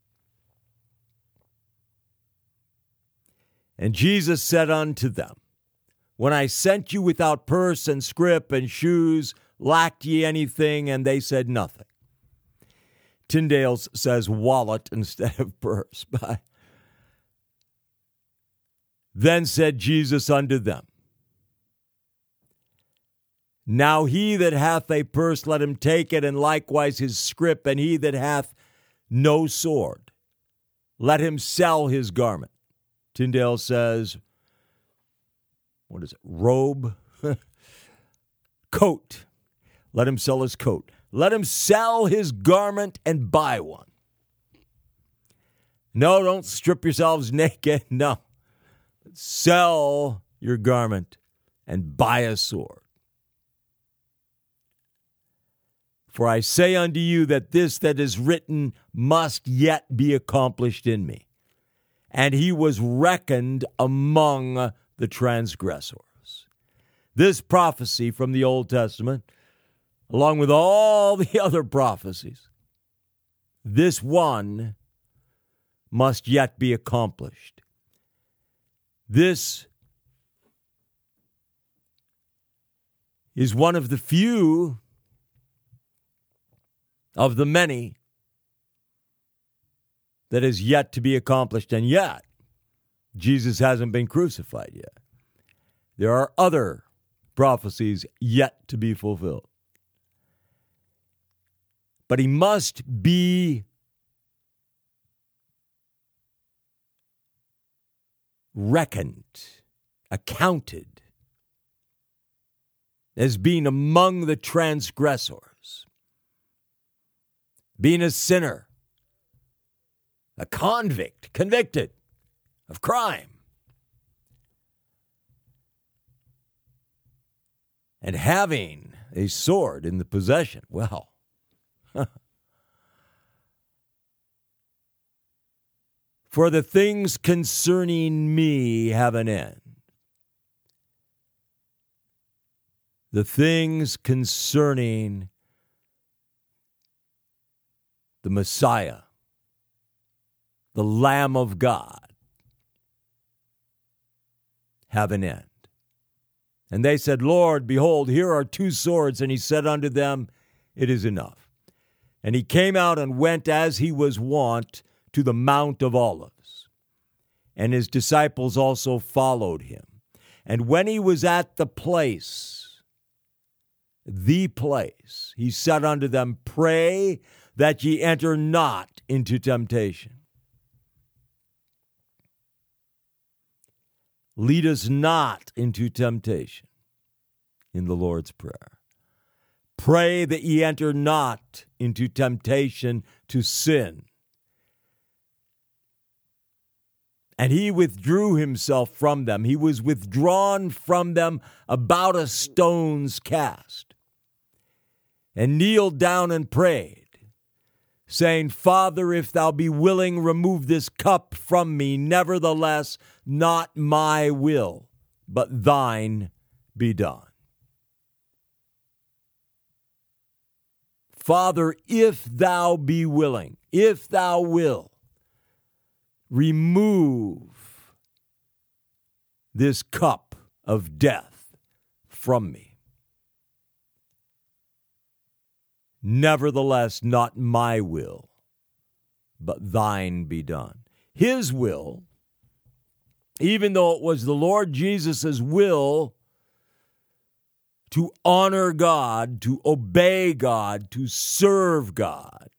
And Jesus said unto them, when I sent you without purse and scrip and shoes, lacked ye anything? And they said nothing. Tyndale's says wallet instead of purse. But then said Jesus unto them, now he that hath a purse, let him take it, and likewise his scrip, and he that hath no sword, let him sell his garment. Tyndale says, what is it, robe? Coat. Let him sell his coat. Let him sell his garment and buy one. No, don't strip yourselves naked. No. Sell your garment and buy a sword. For I say unto you that this that is written must yet be accomplished in me. And he was reckoned among the transgressors. This prophecy from the Old Testament, along with all the other prophecies, this one must yet be accomplished. This is one of the few of the many that is yet to be accomplished. And yet, Jesus hasn't been crucified yet. There are other prophecies yet to be fulfilled. But he must be reckoned, accounted as being among the transgressors, being a sinner, a convict, convicted of crime, and having a sword in the possession. Well, for the things concerning me have an end. The things concerning the Messiah, the Lamb of God, have an end. And they said, Lord, behold, here are two swords. And he said unto them, it is enough. And he came out and went as he was wont to the Mount of Olives. And his disciples also followed him. And when he was at the place, the place, he said unto them, pray that ye enter not into temptation. Lead us not into temptation, in the Lord's Prayer. Pray that ye enter not into temptation to sin. And he withdrew himself from them. He was withdrawn from them about a stone's cast, and kneeled down and prayed, saying, Father, if thou be willing, remove this cup from me. Nevertheless, not my will, but thine be done. Father, if thou be willing, if thou will, remove this cup of death from me. Nevertheless, not my will, but thine be done. His will, even though it was the Lord Jesus' will to honor God, to obey God, to serve God,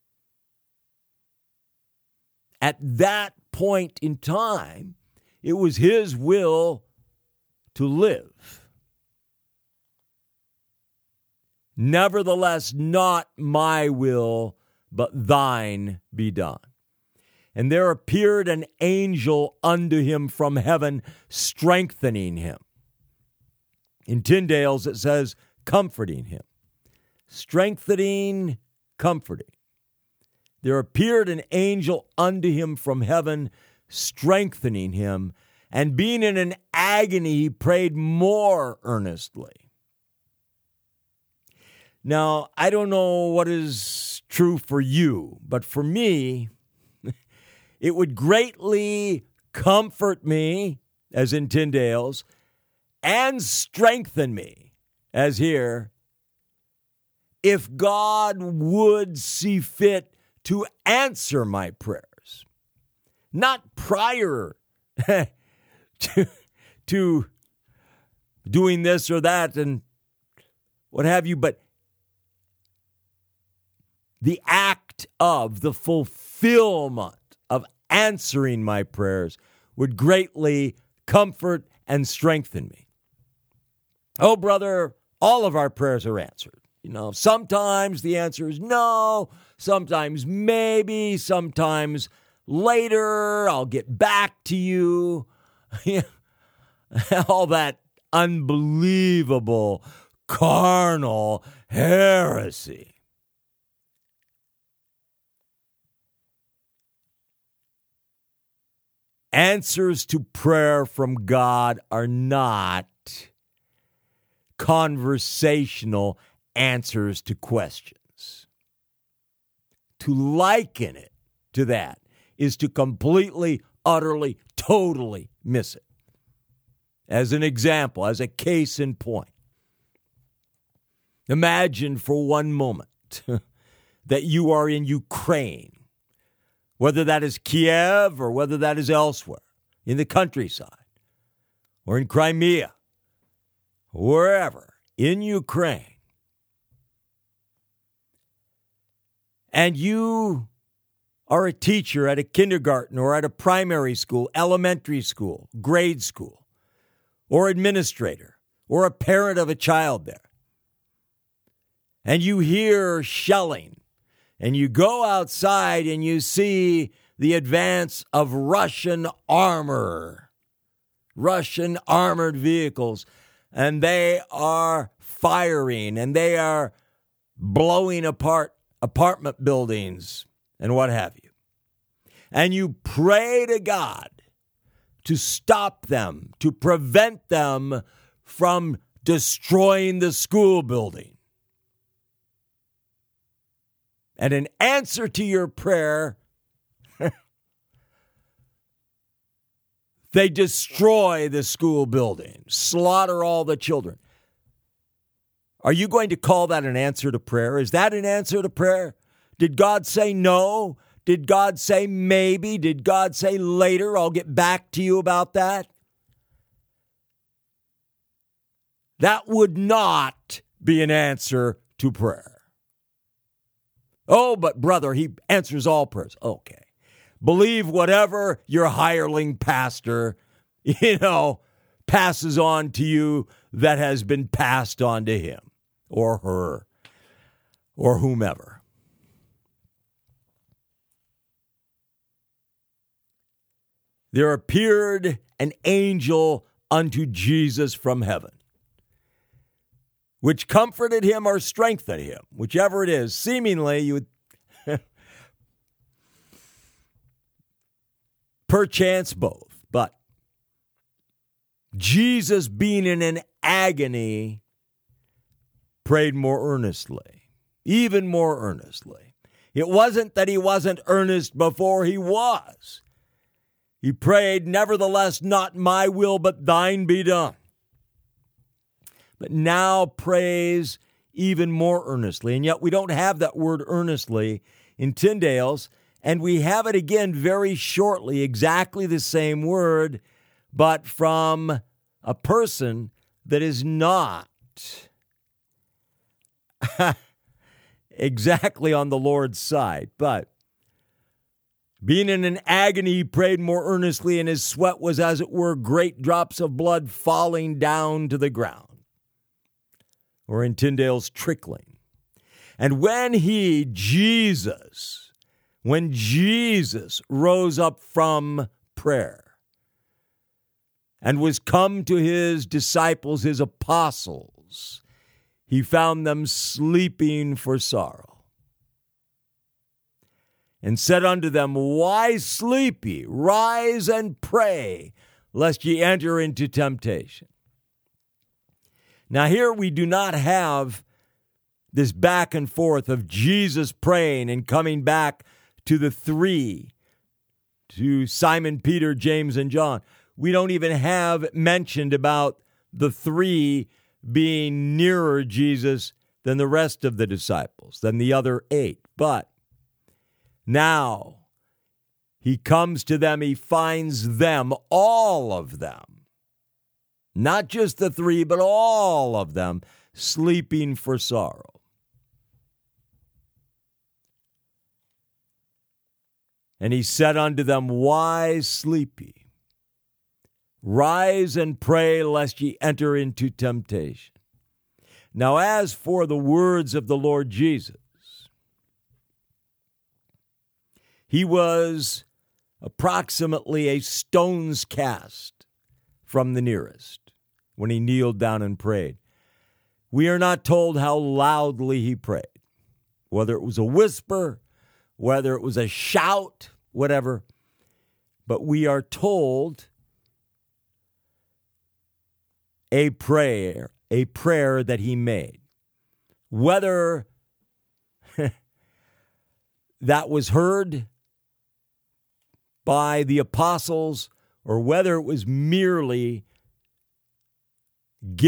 at that point in time, it was his will to live. Nevertheless, not my will, but thine be done. And there appeared an angel unto him from heaven, strengthening him. In Tyndale's it says, comforting him. Strengthening, comforting. There appeared an angel unto him from heaven, strengthening him, and being in an agony, he prayed more earnestly. Now, I don't know what is true for you, but for me, it would greatly comfort me, as in Tyndale's, and strengthen me, as here, if God would see fit to answer my prayers. Not prior to, to doing this or that and what have you, but the act of the fulfillment of answering my prayers would greatly comfort and strengthen me. Oh, brother, all of our prayers are answered. You know, sometimes the answer is no, sometimes maybe, sometimes later, I'll get back to you. All that unbelievable carnal heresy. Answers to prayer from God are not conversational answers to questions. To liken it to that is to completely, utterly, totally miss it. As an example, as a case in point, imagine for one moment that you are in Ukraine, whether that is Kiev or whether that is elsewhere, in the countryside, or in Crimea, wherever, in Ukraine, and you are a teacher at a kindergarten or at a primary school, elementary school, grade school, or administrator, or a parent of a child there, and you hear shelling, and you go outside and you see the advance of Russian armor, Russian armored vehicles, and they are firing and they are blowing apart apartment buildings and what have you. And you pray to God to stop them, to prevent them from destroying the school building. And in answer to your prayer, they destroy the school building, slaughter all the children. Are you going to call that an answer to prayer? Is that an answer to prayer? Did God say no? Did God say maybe? Did God say later, I'll get back to you about that? That would not be an answer to prayer. Oh, but brother, he answers all prayers. Okay. Believe whatever your hireling pastor, you know, passes on to you that has been passed on to him or her or whomever. There appeared an angel unto Jesus from heaven, which comforted him or strengthened him, whichever it is. Seemingly, you would perchance both. But Jesus, being in an agony, prayed more earnestly, even more earnestly. It wasn't that he wasn't earnest before he was. He prayed, nevertheless, not my will, but thine be done. But now prays even more earnestly. And yet we don't have that word earnestly in Tyndale's. And we have it again very shortly, exactly the same word, but from a person that is not exactly on the Lord's side. But being in an agony, he prayed more earnestly, and his sweat was, as it were, great drops of blood falling down to the ground. Or in Tyndale's, trickling. And when he, Jesus, when Jesus rose up from prayer and was come to his disciples, his apostles, he found them sleeping for sorrow. And said unto them, why sleep ye? Rise and pray, lest ye enter into temptation. Now here we do not have this back and forth of Jesus praying and coming back to the three, to Simon, Peter, James, and John. We don't even have mentioned about the three being nearer Jesus than the rest of the disciples, than the other eight. But now he comes to them, he finds them, all of them, not just the three, but all of them, sleeping for sorrow. And he said unto them, why sleep ye? Rise and pray, lest ye enter into temptation. Now, as for the words of the Lord Jesus, he was approximately a stone's cast from the nearest when he kneeled down and prayed. We are not told how loudly he prayed, whether it was a whisper, whether it was a shout, whatever. But we are told a prayer, a prayer that he made. Whether that was heard by the apostles or whether it was merely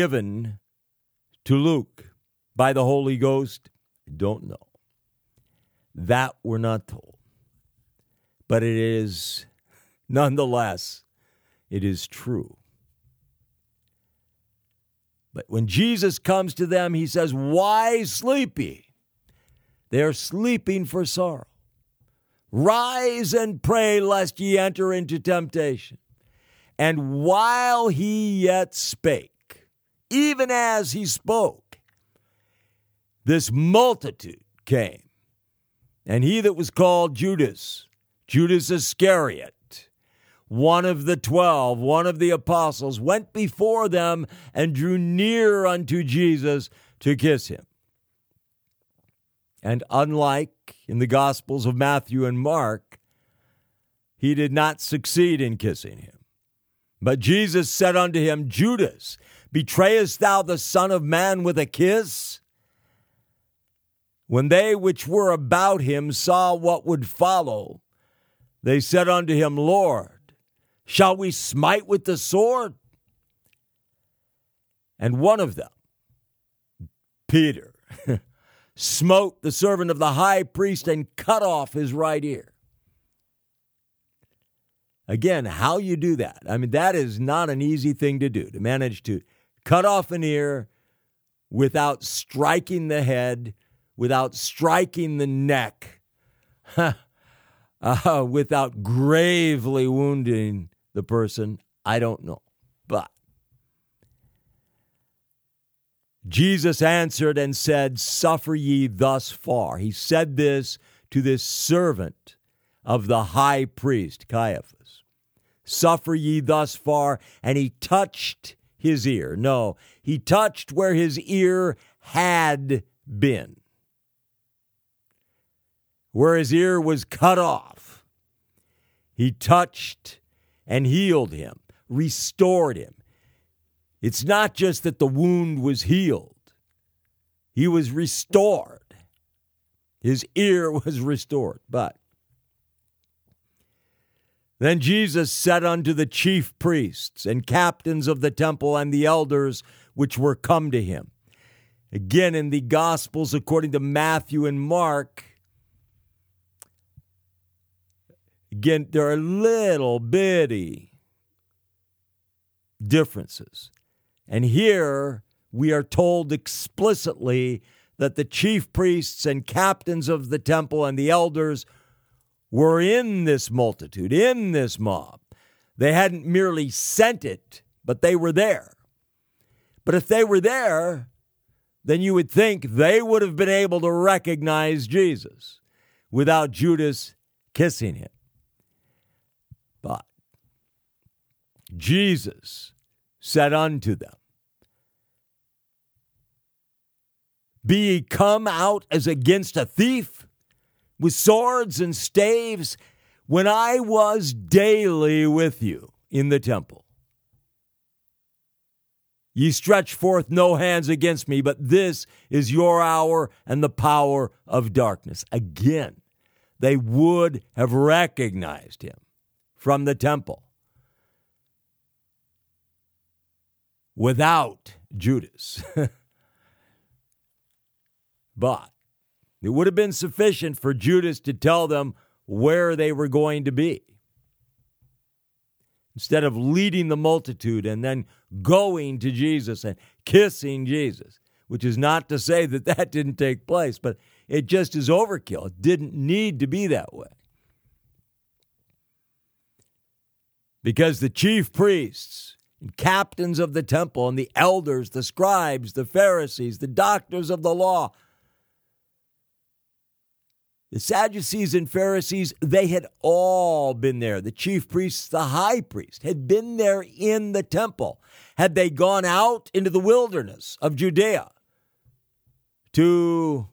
given to Luke by the Holy Ghost, I don't know. That we're not told. But it is, nonetheless, it is true. But when Jesus comes to them, he says, "Why sleep ye? They are sleeping for sorrow. Rise and pray, lest ye enter into temptation." And while he yet spake, even as he spoke, this multitude came. And he that was called Judas, Judas Iscariot, one of the twelve, one of the apostles, went before them and drew near unto Jesus to kiss him. And unlike in the Gospels of Matthew and Mark, he did not succeed in kissing him. But Jesus said unto him, "Judas, betrayest thou the Son of Man with a kiss?" When they which were about him saw what would follow, they said unto him, "Lord, shall we smite with the sword?" And one of them, Peter, smote the servant of the high priest and cut off his right ear. Again, how you do that? I mean, that is not an easy thing to do, to manage to cut off an ear without striking the head, without striking the neck, uh, without gravely wounding the person. I don't know. But Jesus answered and said, "Suffer ye thus far." He said this to this servant of the high priest, Caiaphas. "Suffer ye thus far," and he touched his ear. No, he touched where his ear had been, where his ear was cut off. He touched and healed him, restored him. It's not just that the wound was healed. He was restored. His ear was restored. But then Jesus said unto the chief priests and captains of the temple and the elders which were come to him. Again, in the Gospels, according to Matthew and Mark, again, there are little bitty differences. And here we are told explicitly that the chief priests and captains of the temple and the elders were in this multitude, in this mob. They hadn't merely sent it, but they were there. But if they were there, then you would think they would have been able to recognize Jesus without Judas kissing him. But Jesus said unto them, "Be ye come out as against a thief, with swords and staves, when I was daily with you in the temple? Ye stretch forth no hands against me, but this is your hour and the power of darkness." Again, they would have recognized him from the temple without Judas. But it would have been sufficient for Judas to tell them where they were going to be, instead of leading the multitude and then going to Jesus and kissing Jesus, which is not to say that that didn't take place, but it just is overkill. It didn't need to be that way. Because the chief priests and captains of the temple and the elders, the scribes, the Pharisees, the doctors of the law, the Sadducees and Pharisees, they had all been there. The chief priests, the high priest, had been there in the temple. Had they gone out into the wilderness of Judea to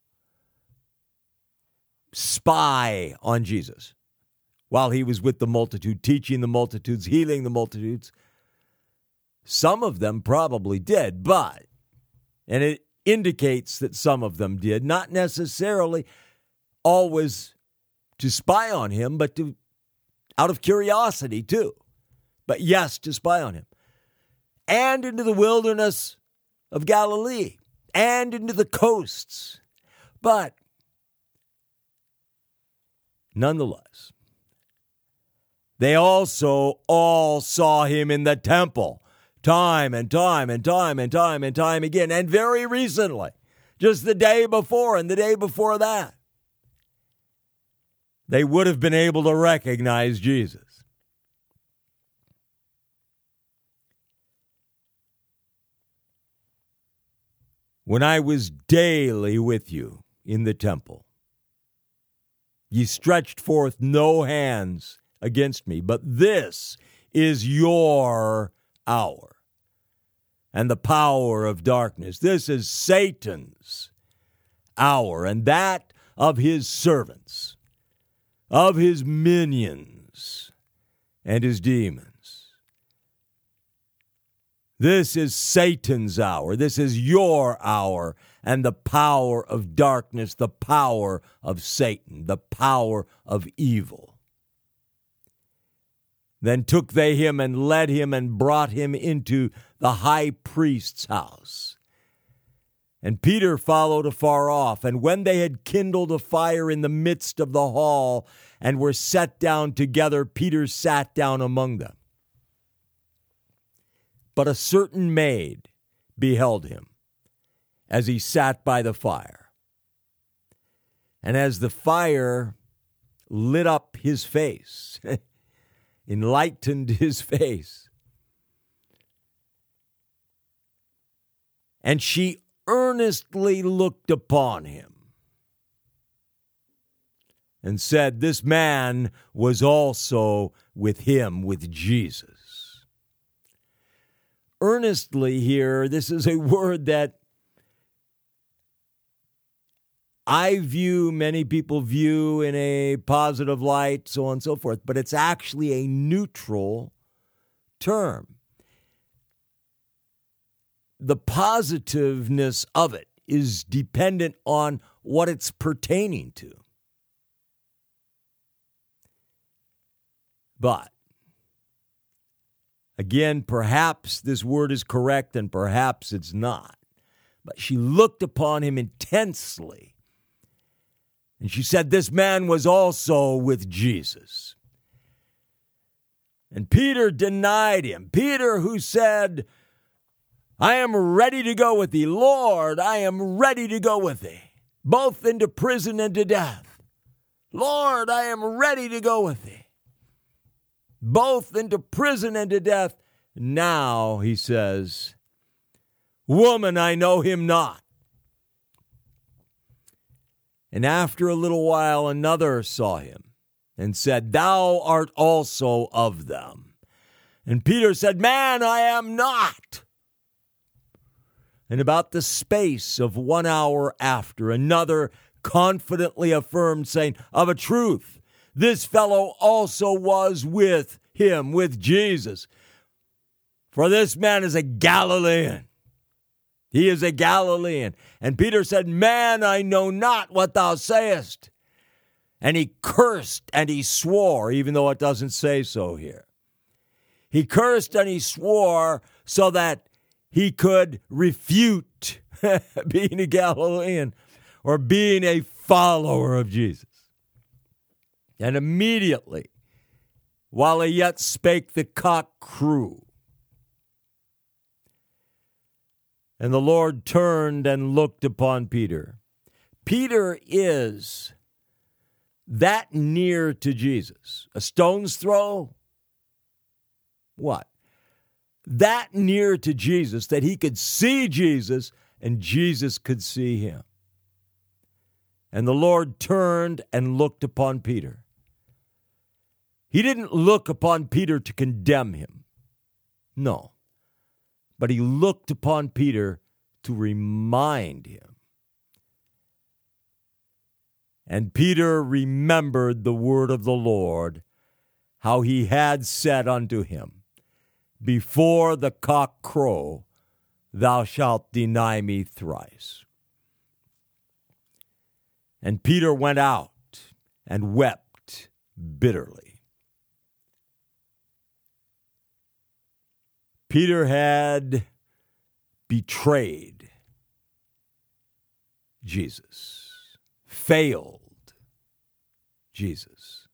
spy on Jesus while he was with the multitude, teaching the multitudes, healing the multitudes? Some of them probably did, but, and it indicates that some of them did, not necessarily always to spy on him, but to out of curiosity too. But yes, to spy on him. And into the wilderness of Galilee, and into the coasts. But Nonetheless, they also all saw him in the temple time and time and time and time and time again, and very recently, just the day before and the day before that. They would have been able to recognize Jesus. When I was daily with you in the temple, ye stretched forth no hands against me, but this is your hour and the power of darkness. This is Satan's hour, and that of his servants, of his minions and his demons. This is Satan's hour. This is your hour and the power of darkness, the power of Satan, the power of evil. Then took they him and led him and brought him into the high priest's house. And Peter followed afar off. And when they had kindled a fire in the midst of the hall and were set down together, Peter sat down among them. But a certain maid beheld him as he sat by the fire. And as the fire lit up his face, enlightened his face, and she earnestly looked upon him and said, this man was also with him, with Jesus. Earnestly here, this is a word that I view, many people view in a positive light, so on and so forth, but it's actually a neutral term. The positiveness of it is dependent on what it's pertaining to. But again, perhaps this word is correct and perhaps it's not. But she looked upon him intensely. And she said, this man was also with Jesus. And Peter denied him. Peter, who said, I am ready to go with thee. Lord, I am ready to go with thee, both into prison and to death. Lord, I am ready to go with thee, both into prison and to death. Now, he says, woman, I know him not. And after a little while, another saw him and said, thou art also of them. And Peter said, man, I am not. And about the space of one hour after, another confidently affirmed, saying, of a truth, this fellow also was with him, with Jesus. For this man is a Galilean. He is a Galilean. And Peter said, man, I know not what thou sayest. And he cursed and he swore, even though it doesn't say so here. He cursed and he swore so that he could refute being a Galilean or being a follower of Jesus. And immediately, while he yet spake, the cock crew. And the Lord turned and looked upon Peter. Peter is that near to Jesus. A stone's throw? What? That near to Jesus that he could see Jesus and Jesus could see him. And the Lord turned and looked upon Peter. He didn't look upon Peter to condemn him. No. But he looked upon Peter to remind him. And Peter remembered the word of the Lord, how he had said unto him, before the cock crow, thou shalt deny me thrice. And Peter went out and wept bitterly. Peter had betrayed Jesus, failed Jesus,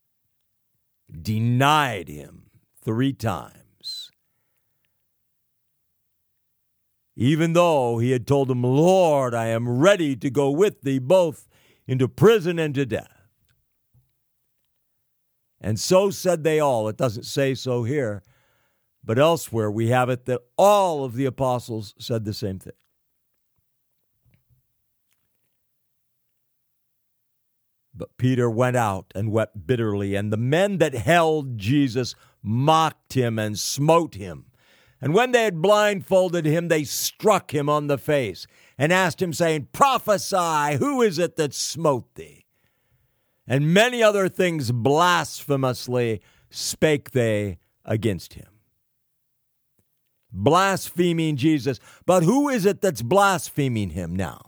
denied him three times, even though he had told him, Lord, I am ready to go with thee both into prison and to death. And so said they all. It doesn't say so here, but elsewhere we have it that all of the apostles said the same thing. But Peter went out and wept bitterly, and the men that held Jesus mocked him and smote him. And when they had blindfolded him, they struck him on the face and asked him, saying, Prophesy, who is it that smote thee? And many other things blasphemously spake they against him. Blaspheming Jesus. But who is it that's blaspheming him now?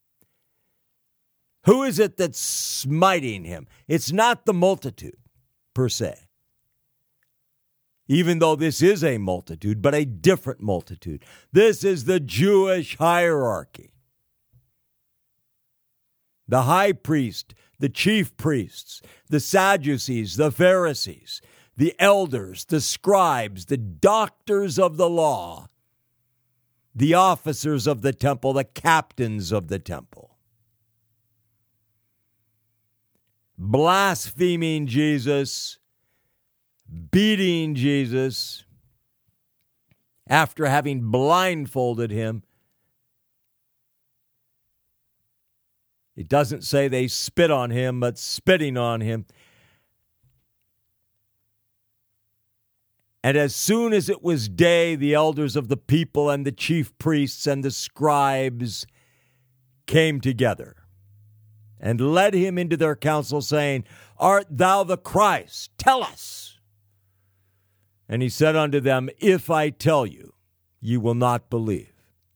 Who is it that's smiting him? It's not the multitude, per se. Even though this is a multitude, but a different multitude. This is the Jewish hierarchy. The high priest, the chief priests, the Sadducees, the Pharisees, the elders, the scribes, the doctors of the law, the officers of the temple, the captains of the temple. Blaspheming Jesus, beating Jesus, after having blindfolded him. It doesn't say they spit on him, but spitting on him. And as soon as it was day, the elders of the people and the chief priests and the scribes came together and led him into their council, saying, Art thou the Christ? Tell us. And he said unto them, If I tell you, ye will not believe.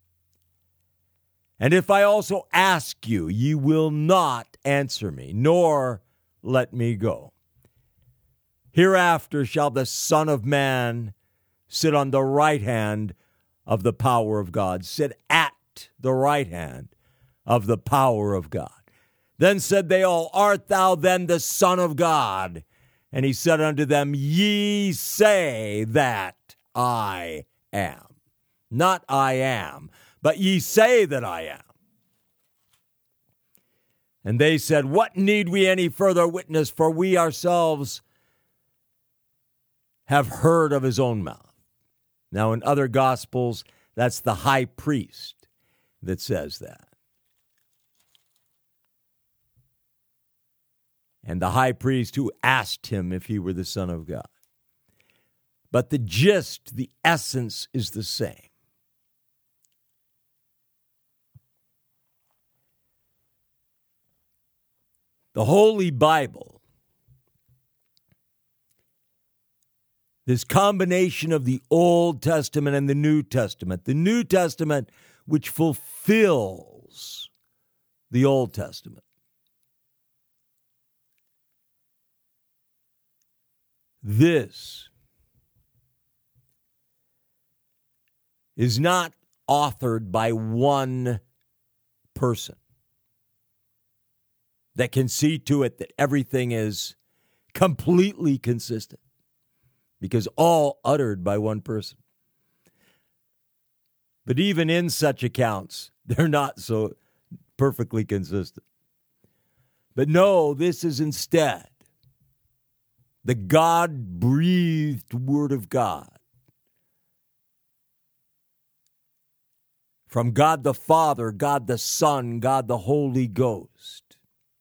And if I also ask you, ye will not answer me, nor let me go. Hereafter shall the Son of Man sit on the right hand of the power of God. Sit at the right hand of the power of God. Then said they all, Art thou then the Son of God? And he said unto them, Ye say that I am. Not I am, but ye say that I am. And they said, What need we any further witness? For we ourselves have heard of his own mouth. Now in other Gospels, that's the high priest that says that. And the high priest who asked him if he were the Son of God. But the gist, the essence is the same. The Holy Bible, this combination of the Old Testament and the New Testament, the New Testament which fulfills the Old Testament. This is not authored by one person that can see to it that everything is completely consistent, because all uttered by one person. But even in such accounts, they're not so perfectly consistent. But no, this is instead the God-breathed Word of God. From God the Father, God the Son, God the Holy Ghost.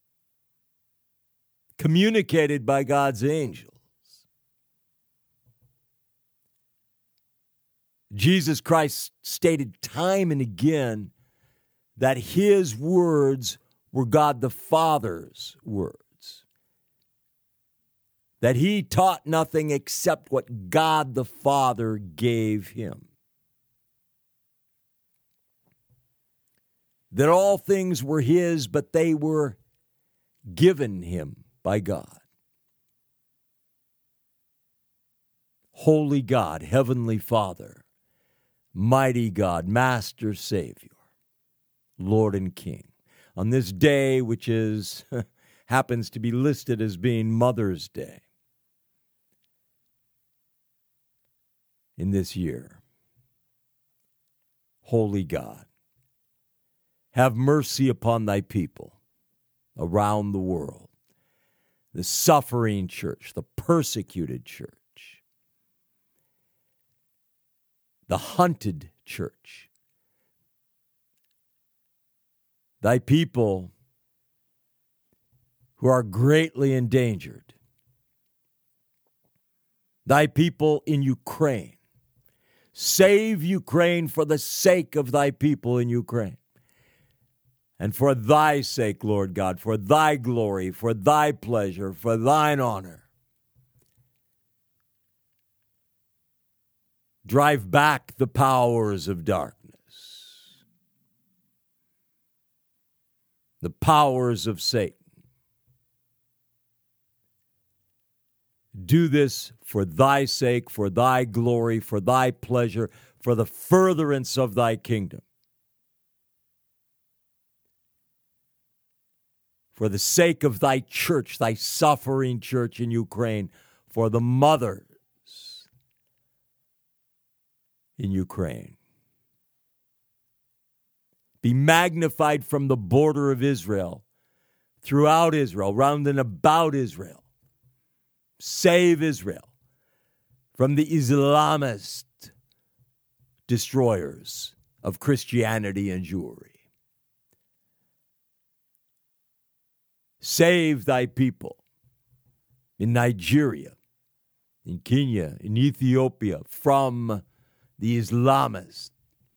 Communicated by God's angels. Jesus Christ stated time and again that his words were God the Father's words. That he taught nothing except what God the Father gave him. That all things were his, but they were given him by God. Holy God, Heavenly Father, mighty God, Master Savior, Lord and King. On this day, which is happens to be listed as being Mother's Day in this year. Holy God, have mercy upon thy people around the world, the suffering church, the persecuted church, the hunted church, thy people who are greatly endangered, thy people in Ukraine. Save Ukraine for the sake of thy people in Ukraine. And for thy sake, Lord God, for thy glory, for thy pleasure, for thine honor. Drive back the powers of darkness, the powers of Satan. Do this for thy sake, for thy glory, for thy pleasure, for the furtherance of thy kingdom. For the sake of thy church, thy suffering church in Ukraine, for the mothers in Ukraine. Be magnified from the border of Israel, throughout Israel, round and about Israel. Save Israel from the Islamist destroyers of Christianity and Jewry. Save thy people in Nigeria, in Kenya, in Ethiopia from the Islamist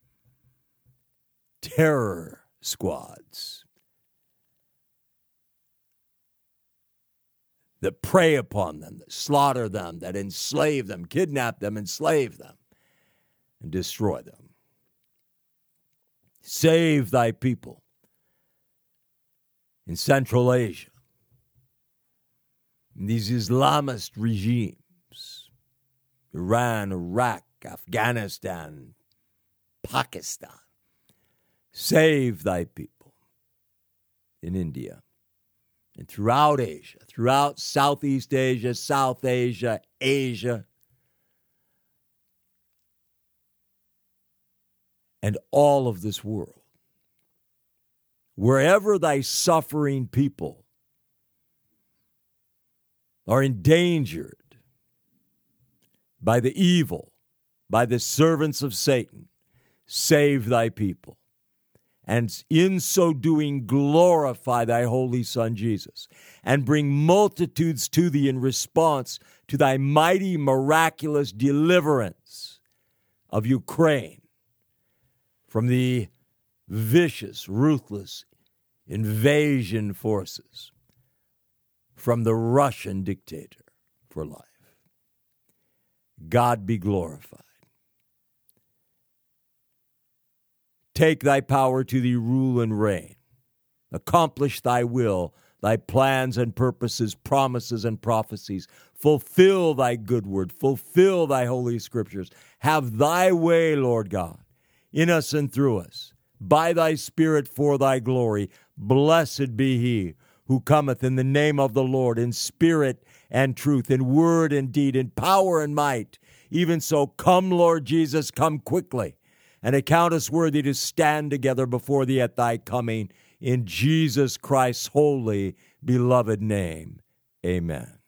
terror squads that prey upon them, that slaughter them, that enslave them, kidnap them, enslave them, and destroy them. Save thy people in Central Asia, in these Islamist regimes, Iran, Iraq, Afghanistan, Pakistan. Save thy people in India. And throughout Asia, throughout Southeast Asia, South Asia, Asia, and all of this world, wherever thy suffering people are endangered by the evil, by the servants of Satan, save thy people. And in so doing, glorify thy holy Son, Jesus, and bring multitudes to thee in response to thy mighty, miraculous deliverance of Ukraine from the vicious, ruthless invasion forces, from the Russian dictator for life. God be glorified. Take thy power to thee, rule and reign. Accomplish thy will, thy plans and purposes, promises and prophecies. Fulfill thy good word. Fulfill thy holy scriptures. Have thy way, Lord God, in us and through us, by thy Spirit for thy glory. Blessed be he who cometh in the name of the Lord, in spirit and truth, in word and deed, in power and might. Even so, come, Lord Jesus, come quickly. And account us worthy to stand together before thee at thy coming. In Jesus Christ's holy, beloved name, amen.